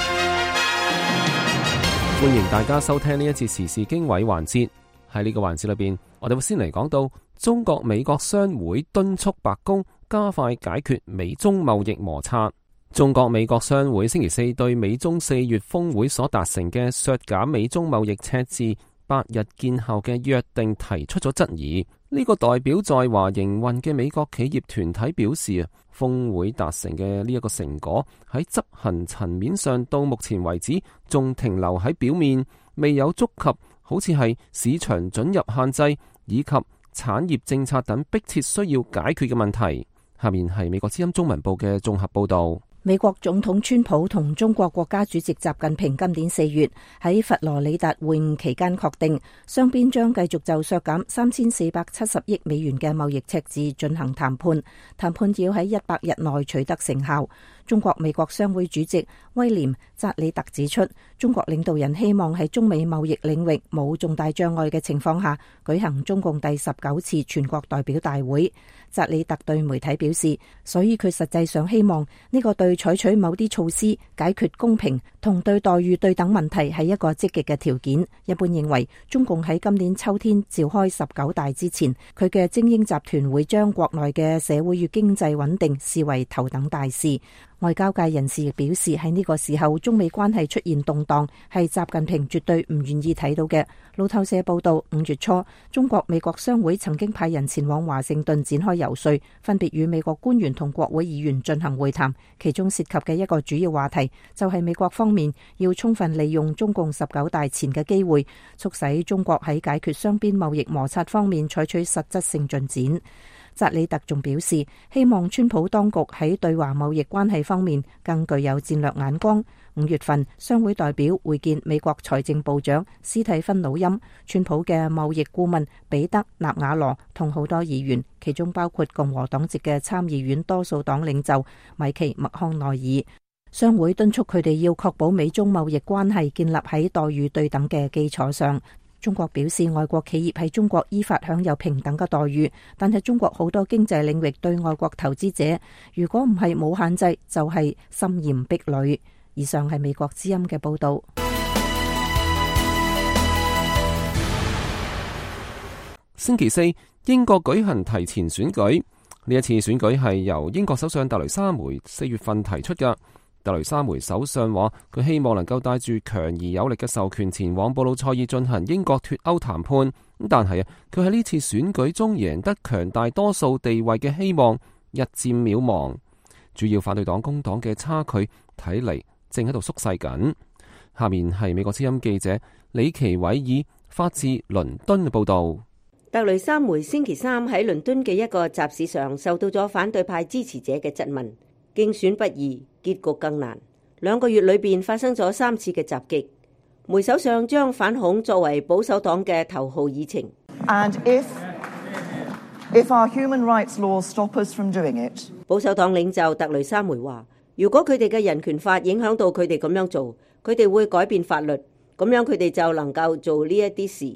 歡迎大家收聽呢一次時事經緯環節。喺呢個環節裏邊，我哋會先嚟講到中國美國商會敦促白宮加快解決美中貿易摩擦。中國美國商會星期四對美中四月峰會所達成嘅削減美中貿易赤字八日見效嘅約定提出咗質疑。呢、這個代表在華營運嘅美國企業團體表示啊，峰會達成嘅呢一個成果喺執行層面上到目前為止仲停留喺表面，未有觸及好似係市場准入限制以及產業政策等迫切需要解決嘅問題。下面係美國之音中文部嘅綜合報道。 美國總統川普同中國國家主席習近平今年四月喺佛羅里達會晤期間確定，雙邊將繼續就削減三千四百七十億美元嘅貿易赤字進行談判，談判要喺一百日內取得成效。中國美國商會主席威廉扎里特指出，中國領導人希望喺中美貿易領域冇重大障礙嘅情況下舉行中共第十九次全國代表大會。扎里特對媒體表示，所以佢實際上希望呢個對採取某啲措施解決公平同對待遇對等問題係一個積極嘅條件。一般認為，中共喺今年秋天召開十九大之前，佢嘅精英集團會將國內嘅社會與經濟穩定視為頭等大事。外交界人士亦表示，喺呢個時候中美關係出現動盪係習近平絕對唔願意睇到嘅。路透社報道，五月初中國美國商會曾經派人前往華盛頓展開遊說，分別與美國官員同國會議員進行會談，其中涉及嘅一個主要話題就係美國方面要充分利用中共十九大前嘅機會，促使中國喺解決雙邊貿易摩擦方面採取實質性進展。扎里特仲表示，希望川普當局喺對華貿易關係方面更具有戰略眼光。五月份，商會代表會見美國財政部長斯蒂芬努欽、川普嘅貿易顧問彼得納瓦羅同好多議員，其中包括共和黨籍嘅參議院多數黨領袖米奇麥康奈爾。商會敦促佢哋要確保美中貿易關係建立喺待遇對等嘅基礎上。中國表示，外國企業喺中國依法享有平等嘅待遇，但係中國好多經濟領域對外國投資者，如果唔係冇限制，就係森嚴壁壘。以上係美國之音嘅報道。 星期四，英國舉行提前選舉，呢一次選舉係由英國首相特蕾莎梅四月份提出嘅。特蕾莎梅首相話，佢希望能夠帶住強而有力嘅授權前往布魯塞爾進行英國脫歐談判。但係啊，佢喺呢次選舉中贏得強大多數地位嘅希望日漸渺茫。主要反對黨工黨嘅差距睇嚟正喺度縮細緊。下面係美國之音記者李奇偉爾發自倫敦嘅報道。 特蕾莎梅星期三喺倫敦嘅一個集市上受到咗反對派支持者嘅質問。競選不易，結局更難。兩個月裏邊發生咗三次嘅襲擊。梅首相將反恐作為保守黨嘅頭號議程。 And if, if our human rights laws stop us from doing it, 保守黨領袖特蕾莎梅話，如果佢哋嘅人權法影響到佢哋咁樣做，佢哋會改變法律，咁樣佢哋就能夠做呢一啲事。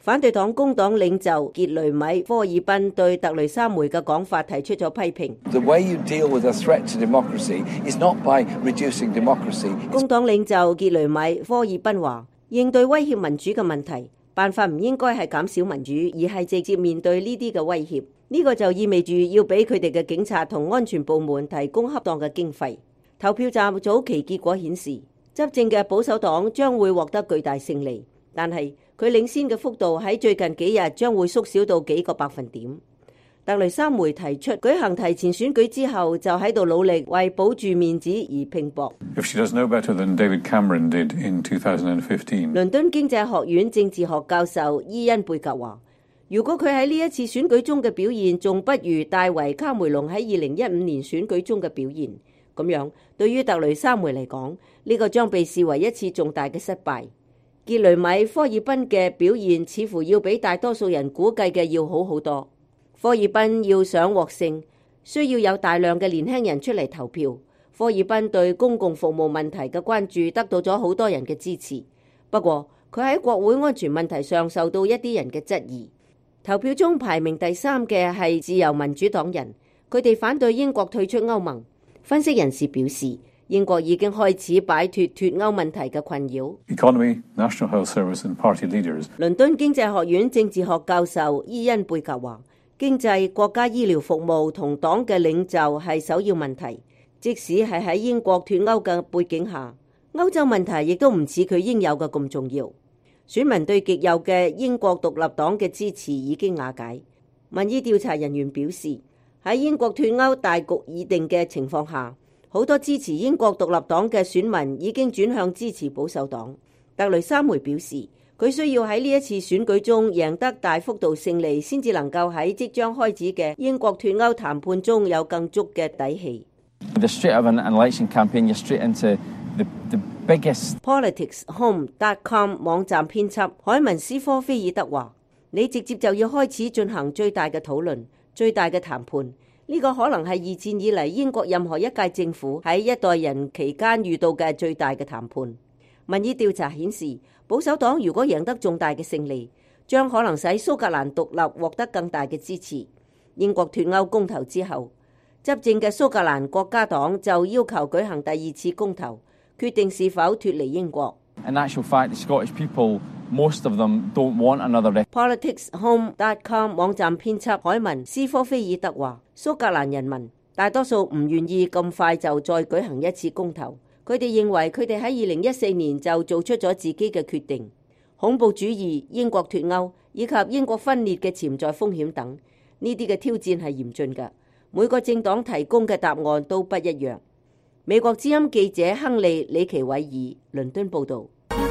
反對黨工黨領袖傑雷米科爾賓對特雷莎梅嘅講法提出咗批評。 The way you deal with a threat to democracy is not by reducing democracy. 工黨領袖傑雷米科爾賓話：應對威脅民主嘅問題，辦法唔應該係減少民主，而係直接面對呢啲嘅威脅。呢個就意味住要俾佢哋嘅警察同安全部門提供恰當嘅經費。投票站早期結果顯示，執政嘅保守黨將會獲得巨大勝利，但係佢領先嘅幅度喺最近幾日將會縮小到幾個百分點。特雷莎梅提出舉行提前選舉之後，就喺度努力為保住面子而拼搏。 If she does no better than David Cameron did in two thousand fifteen. 倫敦經濟學院政治學教授伊恩貝格話：如果佢喺呢一次選舉中嘅表現仲不如戴維卡梅隆喺二零一五年選舉中嘅表現，咁樣對於特雷莎梅嚟講，呢個將被視為一次重大嘅失敗。傑雷米科爾賓嘅表現似乎要比大多數人估計嘅要好好多。科爾賓要想獲勝，需要有大量嘅年輕人出嚟投票。科爾賓對公共服務問題嘅關注得到咗好多人嘅支持，不過佢喺國會安全問題上受到一啲人嘅質疑。投票中排名第三嘅係自由民主黨人，佢哋反對英國退出歐盟。分析人士表示，英國已經開始擺脫脫歐問題嘅困擾。 Economy, National Health Service and party leaders. 倫敦經濟學院政治學教授伊恩貝格話：經濟、國家醫療服務同黨嘅領袖係首要問題。即使係喺英國脫歐嘅背景下，歐洲問題亦都唔似佢應有嘅咁重要。選民對極右嘅英國獨立黨嘅支持已經瓦解。民意調查人員表示，喺英國脫歐大局已定嘅情況下，好多支持英國獨立黨嘅選民已經轉向支持保守黨。特雷莎梅表示，佢需要喺呢一次選舉中贏得大幅度勝利，先至能夠喺即將開始嘅英國脫歐談判中有更足嘅底氣。 The straight of an election campaign, you're straight into the the biggest. Politics Home dot com 網站編輯海文斯科菲爾德話：你直接就要開始進行最大嘅討論、最大嘅談判。呢個可能係二戰以嚟英國任何一屆政府喺一代人期間遇到嘅最大嘅談判。民意調查顯示，保守黨如果贏得重大嘅勝利，將可能使蘇格蘭獨立獲得更大嘅支持。英國脫歐公投之後，執政嘅蘇格蘭國家黨就要求舉行第二次公投，決定是否脫離英國。 In actual fact, the Scottish people, most of them don't want another. Politics Home dot com 網站編輯海文斯科菲爾德話：蘇格蘭人民大多數唔願意咁快就再舉行一次公投。佢哋認為佢哋喺二零一四年就做出咗自己嘅決定。恐怖主義、英國脫歐以及英國分裂嘅潛在風險等，呢啲嘅挑戰係嚴峻嘅。每個政黨提供嘅答案都不一樣。美國之音記者亨利·李奇韋爾倫敦報導。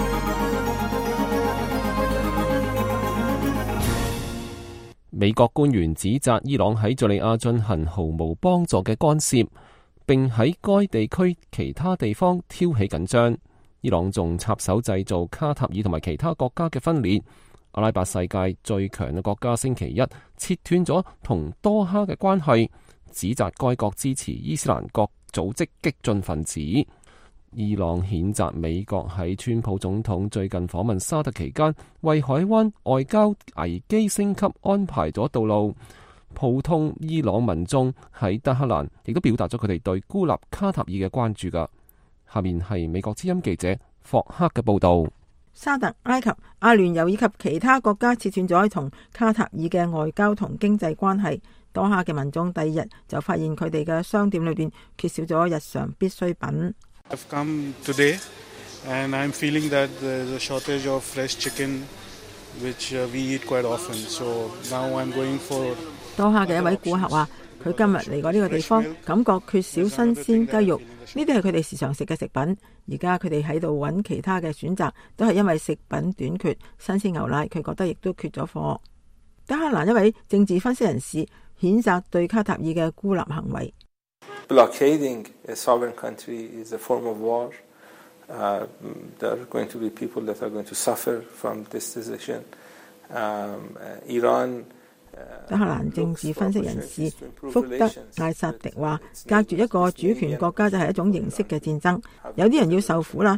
美國官員指責伊朗喺敘利亞進行毫無幫助嘅干涉，並喺該地區其他地方挑起緊張。伊朗仲插手製造卡塔爾同埋其他國家嘅分裂。阿拉伯世界最強嘅國家星期一切斷咗同多哈嘅關係，指責該國支持伊斯蘭國組織激進分子。伊朗譴責美國喺川普總統最近訪問沙特期間，為海灣外交危機升級安排咗道路。普通伊朗民眾喺德黑蘭亦都表達咗佢哋對孤立卡塔爾嘅關注㗎。下面係美國之音記者霍克嘅報道。 沙特、埃及、阿聯酋以及其他國家切斷咗同卡塔爾嘅外交同經濟關係。多哈嘅民眾第二日就發現佢哋嘅商店裏邊缺少咗日常必需品。 I've come today and I'm feeling that there's a shortage of fresh chicken, which we eat quite often. So now I'm going for. 多哈嘅一位顧客話：佢今日嚟過呢個地方，感覺缺少新鮮雞肉，呢啲係佢哋時常食嘅食品。而家佢哋喺度揾其他嘅選擇，都係因為食品短缺。新鮮牛奶佢覺得亦都缺咗貨。德黑蘭一位政治分析人士譴責對卡塔爾嘅孤立行為。 Blockading a sovereign country is a form of war. Uh, there are going to be people that are going to suffer from this decision. Um, Iran. 德黑蘭政治分析人士福德艾薩迪話：隔住一個主權國家就係一種形式嘅戰爭，有啲人要受苦啦。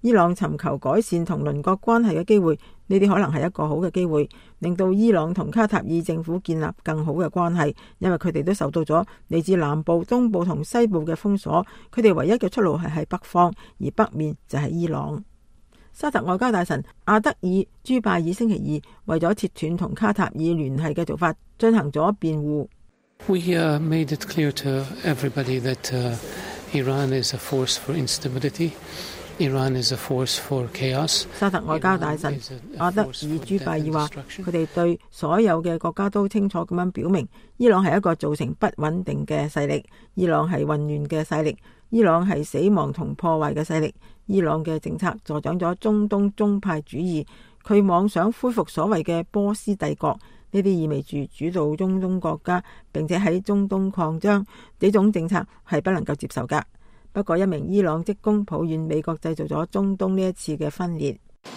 伊朗尋求改善同鄰國關係嘅機會，呢啲可能係一個好嘅機會，令到伊朗同卡塔爾政府建立更好嘅關係，因為佢哋都受到咗嚟自南部、東部同西部嘅封鎖，佢哋唯一嘅出路係喺北方，而北面就係伊朗。沙特外交大臣阿德爾朱拜爾星期二為咗切斷同卡塔爾聯繫嘅做法進行咗辯護。 We uh, made it clear to everybody that uh, Iran is a force for instability. Iran is a force for chaos. 沙特外交大臣阿德爾朱拜爾話，佢哋對所有嘅國家都清楚咁樣表明，伊朗係一個造成不穩定嘅勢力，伊朗係混亂嘅勢力，伊朗係死亡同破壞嘅勢力。伊朗嘅政策助長咗中東宗派主義，佢妄想恢復所謂嘅波斯帝國，呢啲意味住主導中東國家並且喺中東擴張，呢種政策係不能夠接受噶。不過一名伊朗職工抱怨美國製造咗中東呢一次嘅分裂。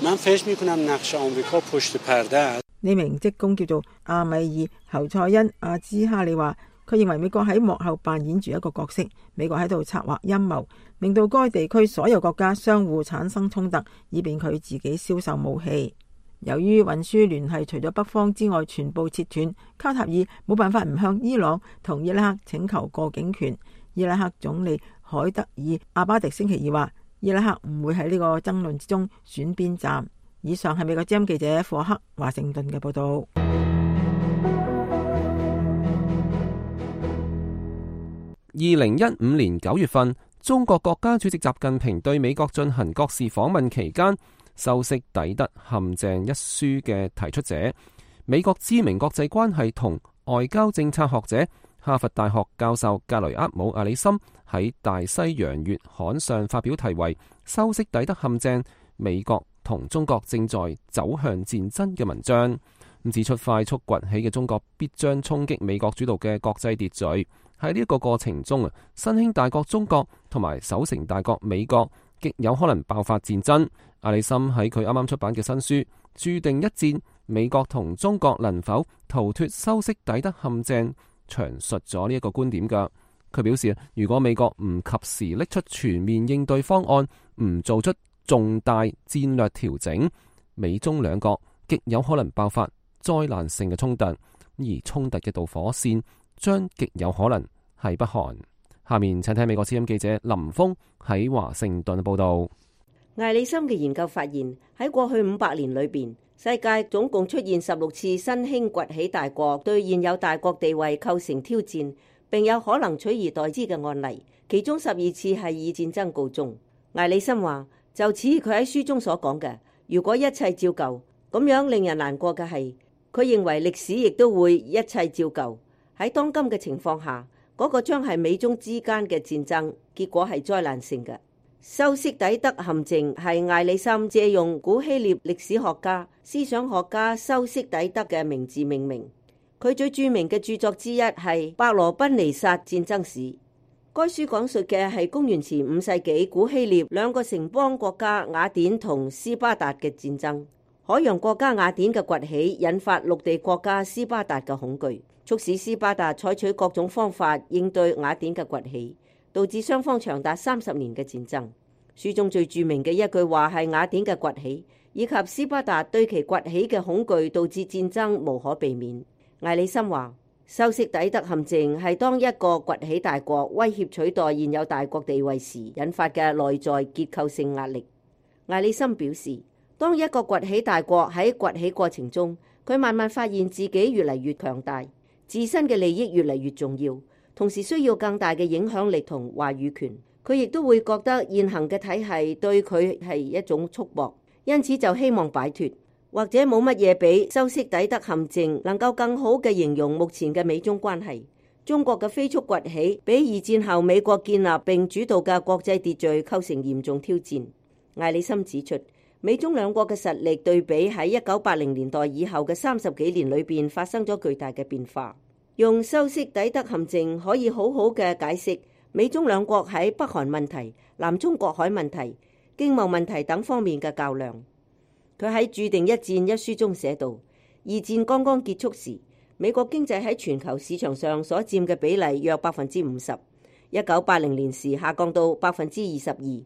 呢名職工叫做阿米爾侯賽恩阿茲哈里話，佢認為美國喺幕後扮演住一個角色，美國喺度策劃陰謀，令到該地區所有國家相互產生衝突，以便佢自己銷售武器。由於運輸聯繫除咗北方之外全部切斷，卡塔爾冇辦法唔向伊朗同伊拉克請求過境權。伊拉克總理海德爾阿巴迪星期二話，伊拉克唔會喺呢個爭論之中選邊站。以上係美國之音記者霍克華盛頓嘅報道。 二零一五年九月份，中國國家主席習近平對美國進行國事訪問期間，修昔底德陷阱一書嘅提出者，美國知名國際關係同外交政策學者、哈佛大學教授格雷厄姆·阿里森喺《大西洋月刊》上發表題為《修昔底德陷阱：美國同中國正在走向戰爭》嘅文章，咁指出快速崛起嘅中國必將衝擊美國主導嘅國際秩序。喺呢一個過程中啊，新興大國中國同埋守成大國美國極有可能爆發戰爭。阿里森喺佢啱啱出版嘅新書《注定一戰：美國同中國能否逃脫修昔底德陷阱》詳述咗呢一個觀點噶。佢表示，如果美國唔及時拎出全面應對方案，唔做出重大戰略調整，美中兩國極有可能爆發災難性嘅衝突，而衝突嘅導火線將極有可能係北韓。下面請睇美國之音記者林峰喺華盛頓報道。 艾里森嘅研究發現，喺過去五百年裏邊，世界總共出現十六次新興崛起大國對現有大國地位構成挑戰，並有可能取而代之嘅案例，其中十二次係以戰爭告終。艾里森話，就似佢喺書中所講嘅，如果一切照舊，咁樣令人難過嘅係，佢認為歷史亦都會一切照舊。喺當今嘅情況下，嗰個將係美中之間嘅戰爭，結果係災難性嘅。修昔底德陷阱係艾里森借用古希臘歷史學家、思想學家修昔底德嘅名字命名。佢最著名嘅著作之一係《伯羅奔尼撒戰爭史》。該書講述嘅係公元前五世紀古希臘兩個城邦國家雅典同斯巴達嘅戰爭。海洋國家雅典嘅崛起引發陸地國家斯巴達嘅恐懼，促使斯巴達採取各種方法應對雅典嘅崛起，導致雙方長達三十年嘅戰爭。書中最著名嘅一句話係雅典嘅崛起以及斯巴達對其崛起嘅恐懼導致戰爭無可避免。艾里森話，修昔底德陷阱係當一個崛起大國威脅取代現有大國地位時引發嘅內在結構性壓力。艾里森表示，當一個崛起大國喺崛起過程中，佢慢慢發現自己越嚟越強大，自身嘅利益越嚟越重要，同時需要更大嘅影響力同話語權。佢亦都會覺得現行嘅體系對佢係一種束縛，因此就希望擺脫。或者冇乜嘢比修昔底德陷阱能夠更好嘅形容目前嘅美中關係。中國嘅飛速崛起，比二戰後美國建立並主導嘅國際秩序構成嚴重挑戰。艾里森指出，美中兩國嘅實力對比喺一九八零年代以後嘅三十幾年裏邊發生咗巨大嘅變化。用修昔底德陷阱可以好好嘅解釋美中兩國喺北韓問題、南中國海問題、經貿問題等方面嘅較量。佢喺《注定一戰》一書中寫道，二戰剛剛結束時，美國經濟喺全球市場上所佔嘅比例約百分之五十，一九八零年時下降到百分之二十二。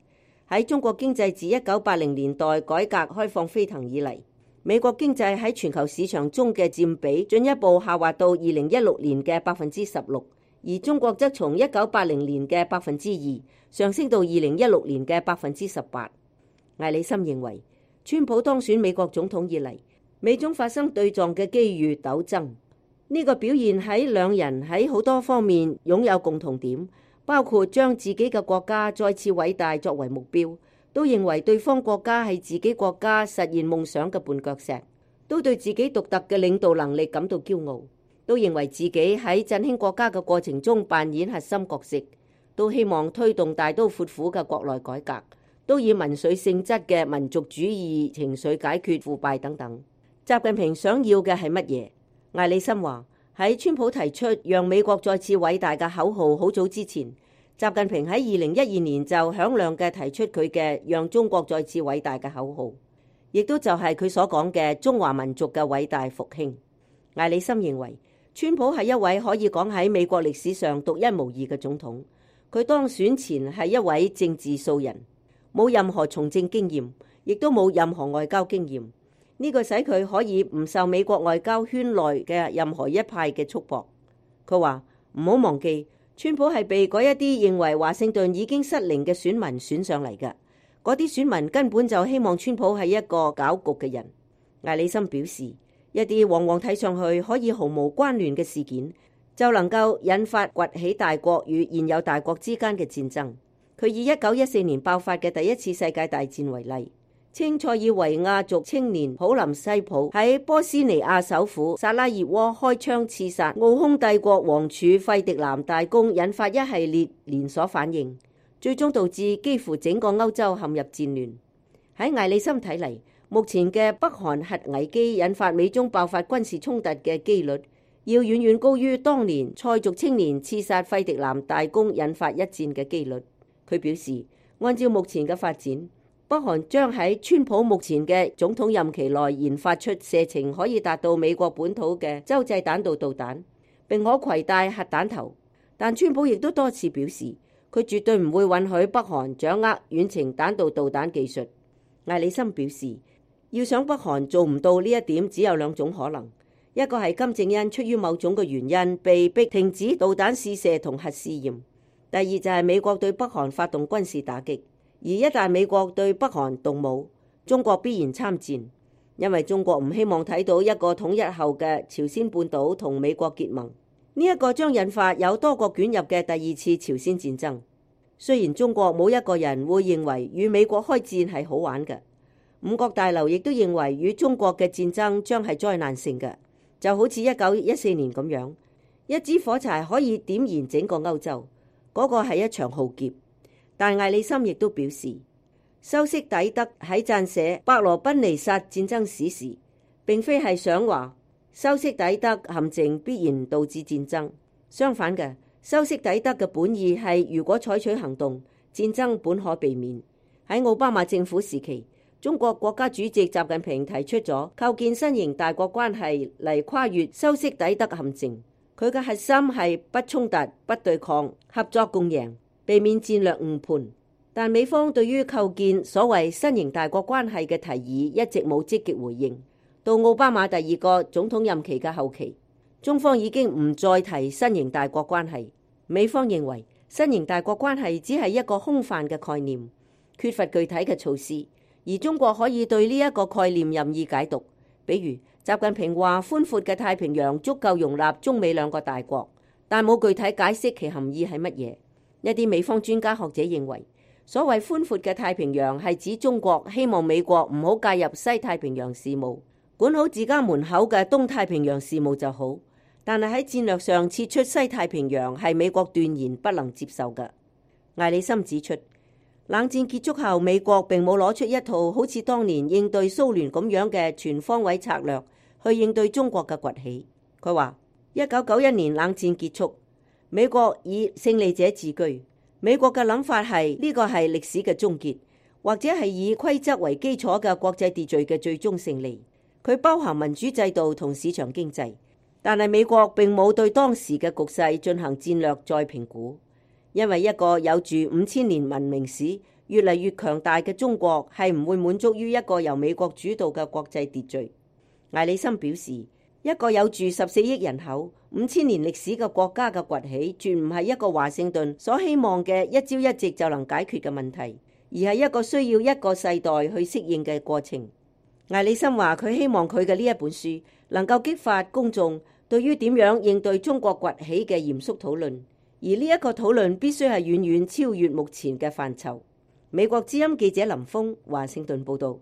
喺中國經濟自一九八零年代改革開放飛騰以嚟，美國經濟喺全球市場中嘅佔比進一步下滑到二零一六年嘅百分之十六，而中國則從一九八零年嘅百分之二上升到二零一六年嘅百分之十八。艾里森認為，川普當選美國總統以嚟，美中發生對撞嘅機遇陡增，呢個表現喺兩人喺好多方面擁有共同點，包括將自己嘅國家再次偉大作為目標，都認為對方國家係自己國家實現夢想嘅絆腳石，都對自己獨特嘅領導能力感到驕傲，都認為自己喺振興國家嘅過程中扮演核心角色，都希望推動大刀闊斧嘅國內改革，都以民粹性質嘅民族主義情緒解決腐敗等等。習近平想要嘅係乜嘢？艾里森話，喺川普提出讓美國再次偉大嘅口號好早之前，習近平喺二零一二年就響亮嘅提出佢嘅讓中國再次偉大嘅口號，亦都就係佢所講嘅中華民族嘅偉大復興。艾里森認為，川普係一位可以講喺美國歷史上獨一無二嘅總統，佢當選前係一位政治素人，冇任何從政經驗，亦都冇任何外交經驗。呢個使佢可以唔受美國外交圈內嘅任何一派嘅束縛。佢話唔好忘記，川普係被嗰一啲認為華盛頓已經失靈嘅選民選上嚟嘅，嗰啲選民根本就希望川普係一個搞局嘅人。艾里森表示，一啲往往睇上去可以毫無關聯嘅事件，就能夠引發崛起大國與現有大國之間嘅戰爭。佢以一九一四年爆發嘅第一次世界大戰為例，稱塞爾維亞族青年普林西普喺波斯尼亞首府薩拉熱窩開槍刺殺奧匈帝國王儲費迪南大公，引發一系列連鎖反應，最終導致幾乎整個歐洲陷入戰亂。喺艾里森睇嚟，目前嘅北韓核危機引發美中爆發軍事衝突嘅機率，要遠遠高於當年塞族青年刺殺費迪南大公引發一戰嘅機率。佢表示，按照目前嘅發展，北韓將喺川普目前嘅總統任期內研發出射程可以達到美國本土嘅洲際彈道導彈，並可攜帶核彈頭。但川普亦都多次表示，佢絕對唔會允許北韓掌握遠程彈道導彈技術。艾里森表示，要想北韓做唔到呢一點，只有兩種可能：一個係金正恩出於某種嘅原因被逼停止導彈試射同核試驗。第二就係美國對北韓發動軍事打擊，而一旦美國對北韓動武，中國必然參戰，因為中國唔希望睇到一個統一後嘅朝鮮半島同美國結盟。呢、這、一個將引發有多國捲入嘅第二次朝鮮戰爭。雖然中國冇一個人會認為與美國開戰係好玩嘅，五角大樓亦都認為與中國嘅戰爭將係災難性嘅，就好似一九一四年咁樣，一支火柴可以點燃整個歐洲。嗰個係一場浩劫，但艾里森亦都表示，修昔底德喺撰寫伯羅奔尼撒戰爭史時，並非係想話修昔底德陷阱必然導致戰爭。相反嘅，修昔底德嘅本意係如果採取行動，戰爭本可避免。喺奧巴馬政府時期，中國國家主席習近平提出咗構建新型大國關係嚟跨越修昔底德陷阱。佢嘅核心係不衝突、不對抗、合作共贏，避免戰略誤判。但美方對於構建所謂新型大國關係嘅提議一直冇積極回應。到奧巴馬第二個總統任期嘅後期，中方已經唔再提新型大國關係。美方認為新型大國關係只係一個空泛嘅概念，缺乏具體嘅措施，而中國可以對呢一個概念任意解讀。比如習近平話寬闊嘅太平洋足夠容納中美兩個大國，但冇具體解釋其含義係乜嘢。一啲美方專家學者認為，所謂寬闊嘅太平洋係指中國希望美國唔好介入西太平洋事務，管好自家門口嘅東太平洋事務就好。但係喺戰略上撤出西太平洋係美國斷然不能接受嘅。艾里森指出，冷戰結束後，美國並冇攞出一套好似當年應對蘇聯咁樣嘅全方位策略去應對中國嘅崛起。佢話，一九九一年冷戰結束，美國以勝利者自居。美國嘅諗法係呢個係歷史嘅終結，或者係以規則為基礎嘅國際秩序嘅最終勝利。佢包含民主制度同市場經濟，但係美國並冇對當時嘅局勢進行戰略再評估。因為一個有住五千年文明史、 越嚟越強大嘅中國係唔會滿足於一個由美國主導嘅國際秩序。艾里森表示，一個有住十四億人口、五千年歷史嘅國家嘅崛起，絕唔係一個華盛頓所希望嘅一朝一夕就能解決嘅問題，而係一個需要一個世代去適應嘅過程。艾里森話，佢希望佢嘅呢一本書能夠激發公眾對於點樣應對中國崛起嘅嚴肅討論，而呢一個討論必須係遠遠超越目前嘅範疇。美國之音記者林峰華盛頓報道。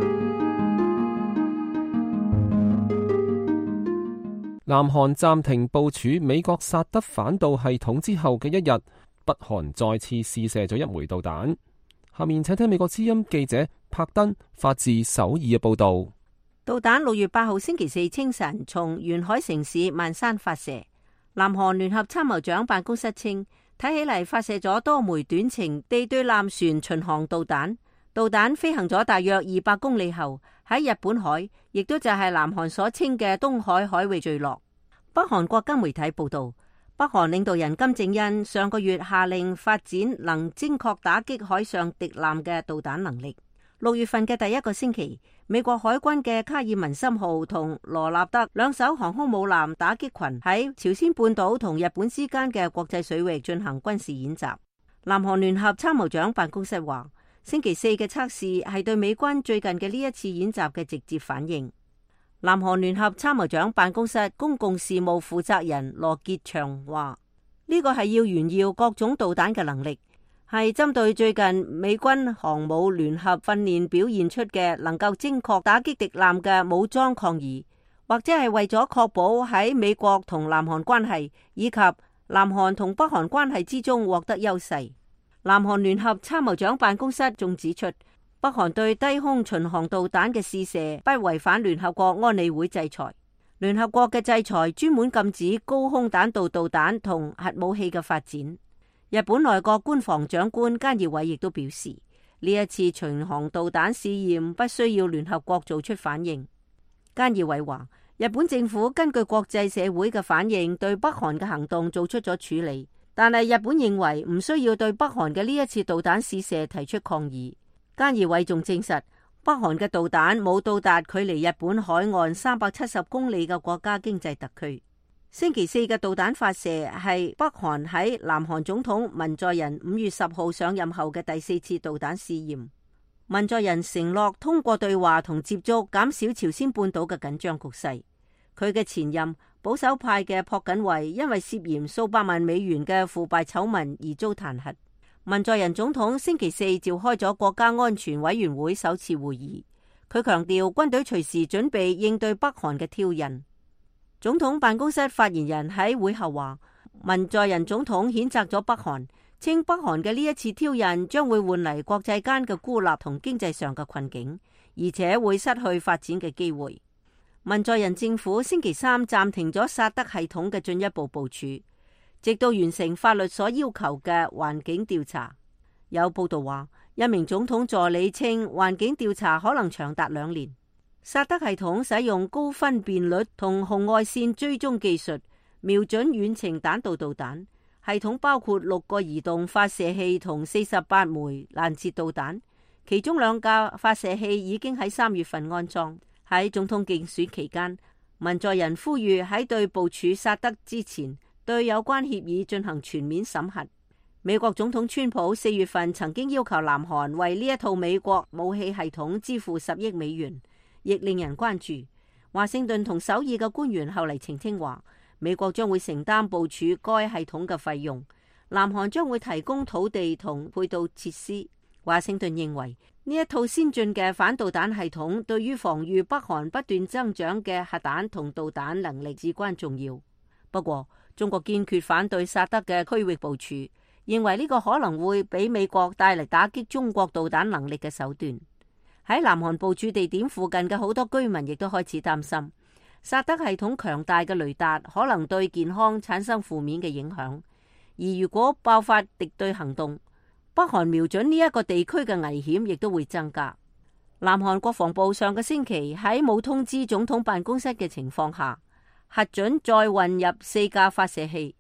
南韓暫停部署美國薩德反導系統之後嘅一日，北韓再次試射咗一枚導彈。下面請聽美國之音記者柏登發自首爾嘅報道。 導彈六月八號星期四清晨從沿海城市萬山發射。南韓聯合參謀長辦公室稱，睇起嚟發射咗多枚短程地對艦船巡航導彈。導彈飛行咗大約二百公里後，喺日本海，亦都就係南韓所稱嘅東海海域墜落。北韓國家媒體報道，北韓領導人金正恩上個月下令發展能精確打擊海上敵艦嘅導彈能力。六月份嘅第一個星期，美國海軍嘅卡爾文森號同羅納德兩艘航空母艦打擊群喺朝鮮半島同日本之間嘅國際水域進行軍事演習。南韓聯合參謀長辦公室話，星期四嘅測試係對美軍最近嘅呢一次演習嘅直接反應。南韓聯合參謀長辦公室公共事務負責人羅傑祥話，呢個係要炫耀各種導彈嘅能力，係針對最近美軍航母聯合訓練表現出嘅能夠精確打擊敵艦嘅武裝抗議，或者係為咗確保喺美國同南韓關係以及南韓同北韓關係之中獲得優勢。南韓聯合參謀長辦公室仲指出，北韓對低空巡航導彈嘅試射不違反聯合國安理會制裁。聯合國嘅制裁專門禁止高空彈道導彈同核武器嘅發展。日本內閣官房長官菅義偉亦都表示，呢一次巡航導彈試驗不需要聯合國做出反應。菅義偉話，日本政府根據國際社會嘅反應，對北韓嘅行動做出咗處理。但係日本認為唔需要對北韓嘅呢一次導彈試射提出抗議。菅義偉仲證實，北韓嘅導彈冇到達距離日本海岸三百七十公里嘅國家經濟特區。星期四嘅導彈發射係北韓喺南韓總統文在寅五月十號上任後嘅第四次導彈試驗。文在寅承諾通過對話同接觸減少朝鮮半島嘅緊張局勢。佢嘅前任保守派嘅朴槿惠因為涉嫌數百萬美元嘅腐敗醜聞而遭彈劾。文在寅總統星期四召開咗國家安全委員會首次會議，佢強調軍隊隨時準備應對北韓嘅挑釁。總統辦公室發言人喺會後話，文在寅總統譴責咗北韓，稱北韓嘅呢一次挑釁將會換嚟國際間嘅孤立同經濟上嘅困境，而且會失去發展嘅機會。文在寅政府星期三暫停咗薩德系統嘅進一步部署，直到完成法律所要求嘅環境調查。有報道話，一名總統助理稱環境調查可能長達兩年。薩德系統使用高分辨率同紅外線追蹤技術，瞄準遠程彈道導彈。系統包括六個移動發射器同四十八枚攔截導彈，其中兩架發射器已經喺三月份安裝。喺總統競選期間，文在寅呼籲喺對部署薩德之前，對有關協議進行全面審核。美國總統川普四月份曾經要求南韓為呢一套美國武器系統支付十億美元，亦令人關注。華盛頓同首爾嘅官員後嚟澄清話，美國將會承擔部署該系統嘅費用，南韓將會提供土地同配套設施。華盛頓認為呢一套先進嘅反導彈系統對於防禦北韓不斷增長嘅核彈同導彈能力至關重要。不過，中國堅決反對薩德嘅區域部署，認為呢個可能會俾美國帶嚟打擊中國導彈能力嘅手段。喺南韓部署地點附近嘅好多居民亦都開始擔心，薩德系統強大嘅雷達可能對健康產生負面嘅影響，而如果爆發敵對行動，北韓瞄準呢一個地區嘅危險亦都會增加。南韓國防部上個星期喺冇通知總統辦公室嘅情況下，核准再運入四架發射器。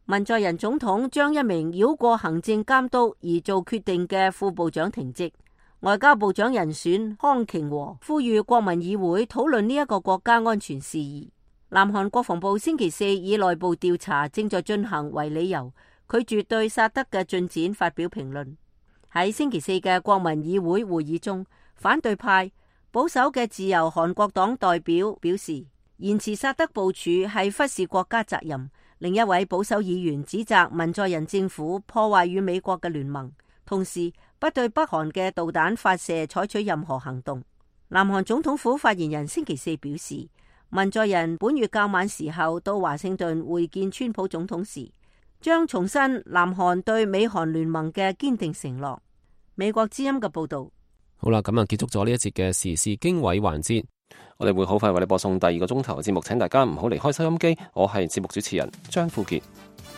文在寅總統將一名繞過行政監督而做決定嘅副部長停職。外交部長人選康瓊和呼籲國民議會討論呢一個國家安全事宜。南韓國防部星期四以內部調查正在進行為理由，拒絕對薩德嘅進展發表評論。喺星期四嘅國民議會會議中，反對派保守嘅自由韓國黨代表表示，延遲薩德部署係忽視國家責任。另一位保守議員指責文在寅政府破壞與美國嘅聯盟，同時不對北韓嘅導彈發射採取任何行動。南韓總統府發言人星期四表示，文在寅本月較晚時候到華盛頓會見川普總統時，將重申南韓對美韓聯盟嘅堅定承諾。美國之音嘅報道。 好啦，咁啊結束咗呢一節嘅時事經緯環節，我哋會好快為你播送第二個鐘頭嘅節目，請大家唔好離開收音機。我係節目主持人張富傑。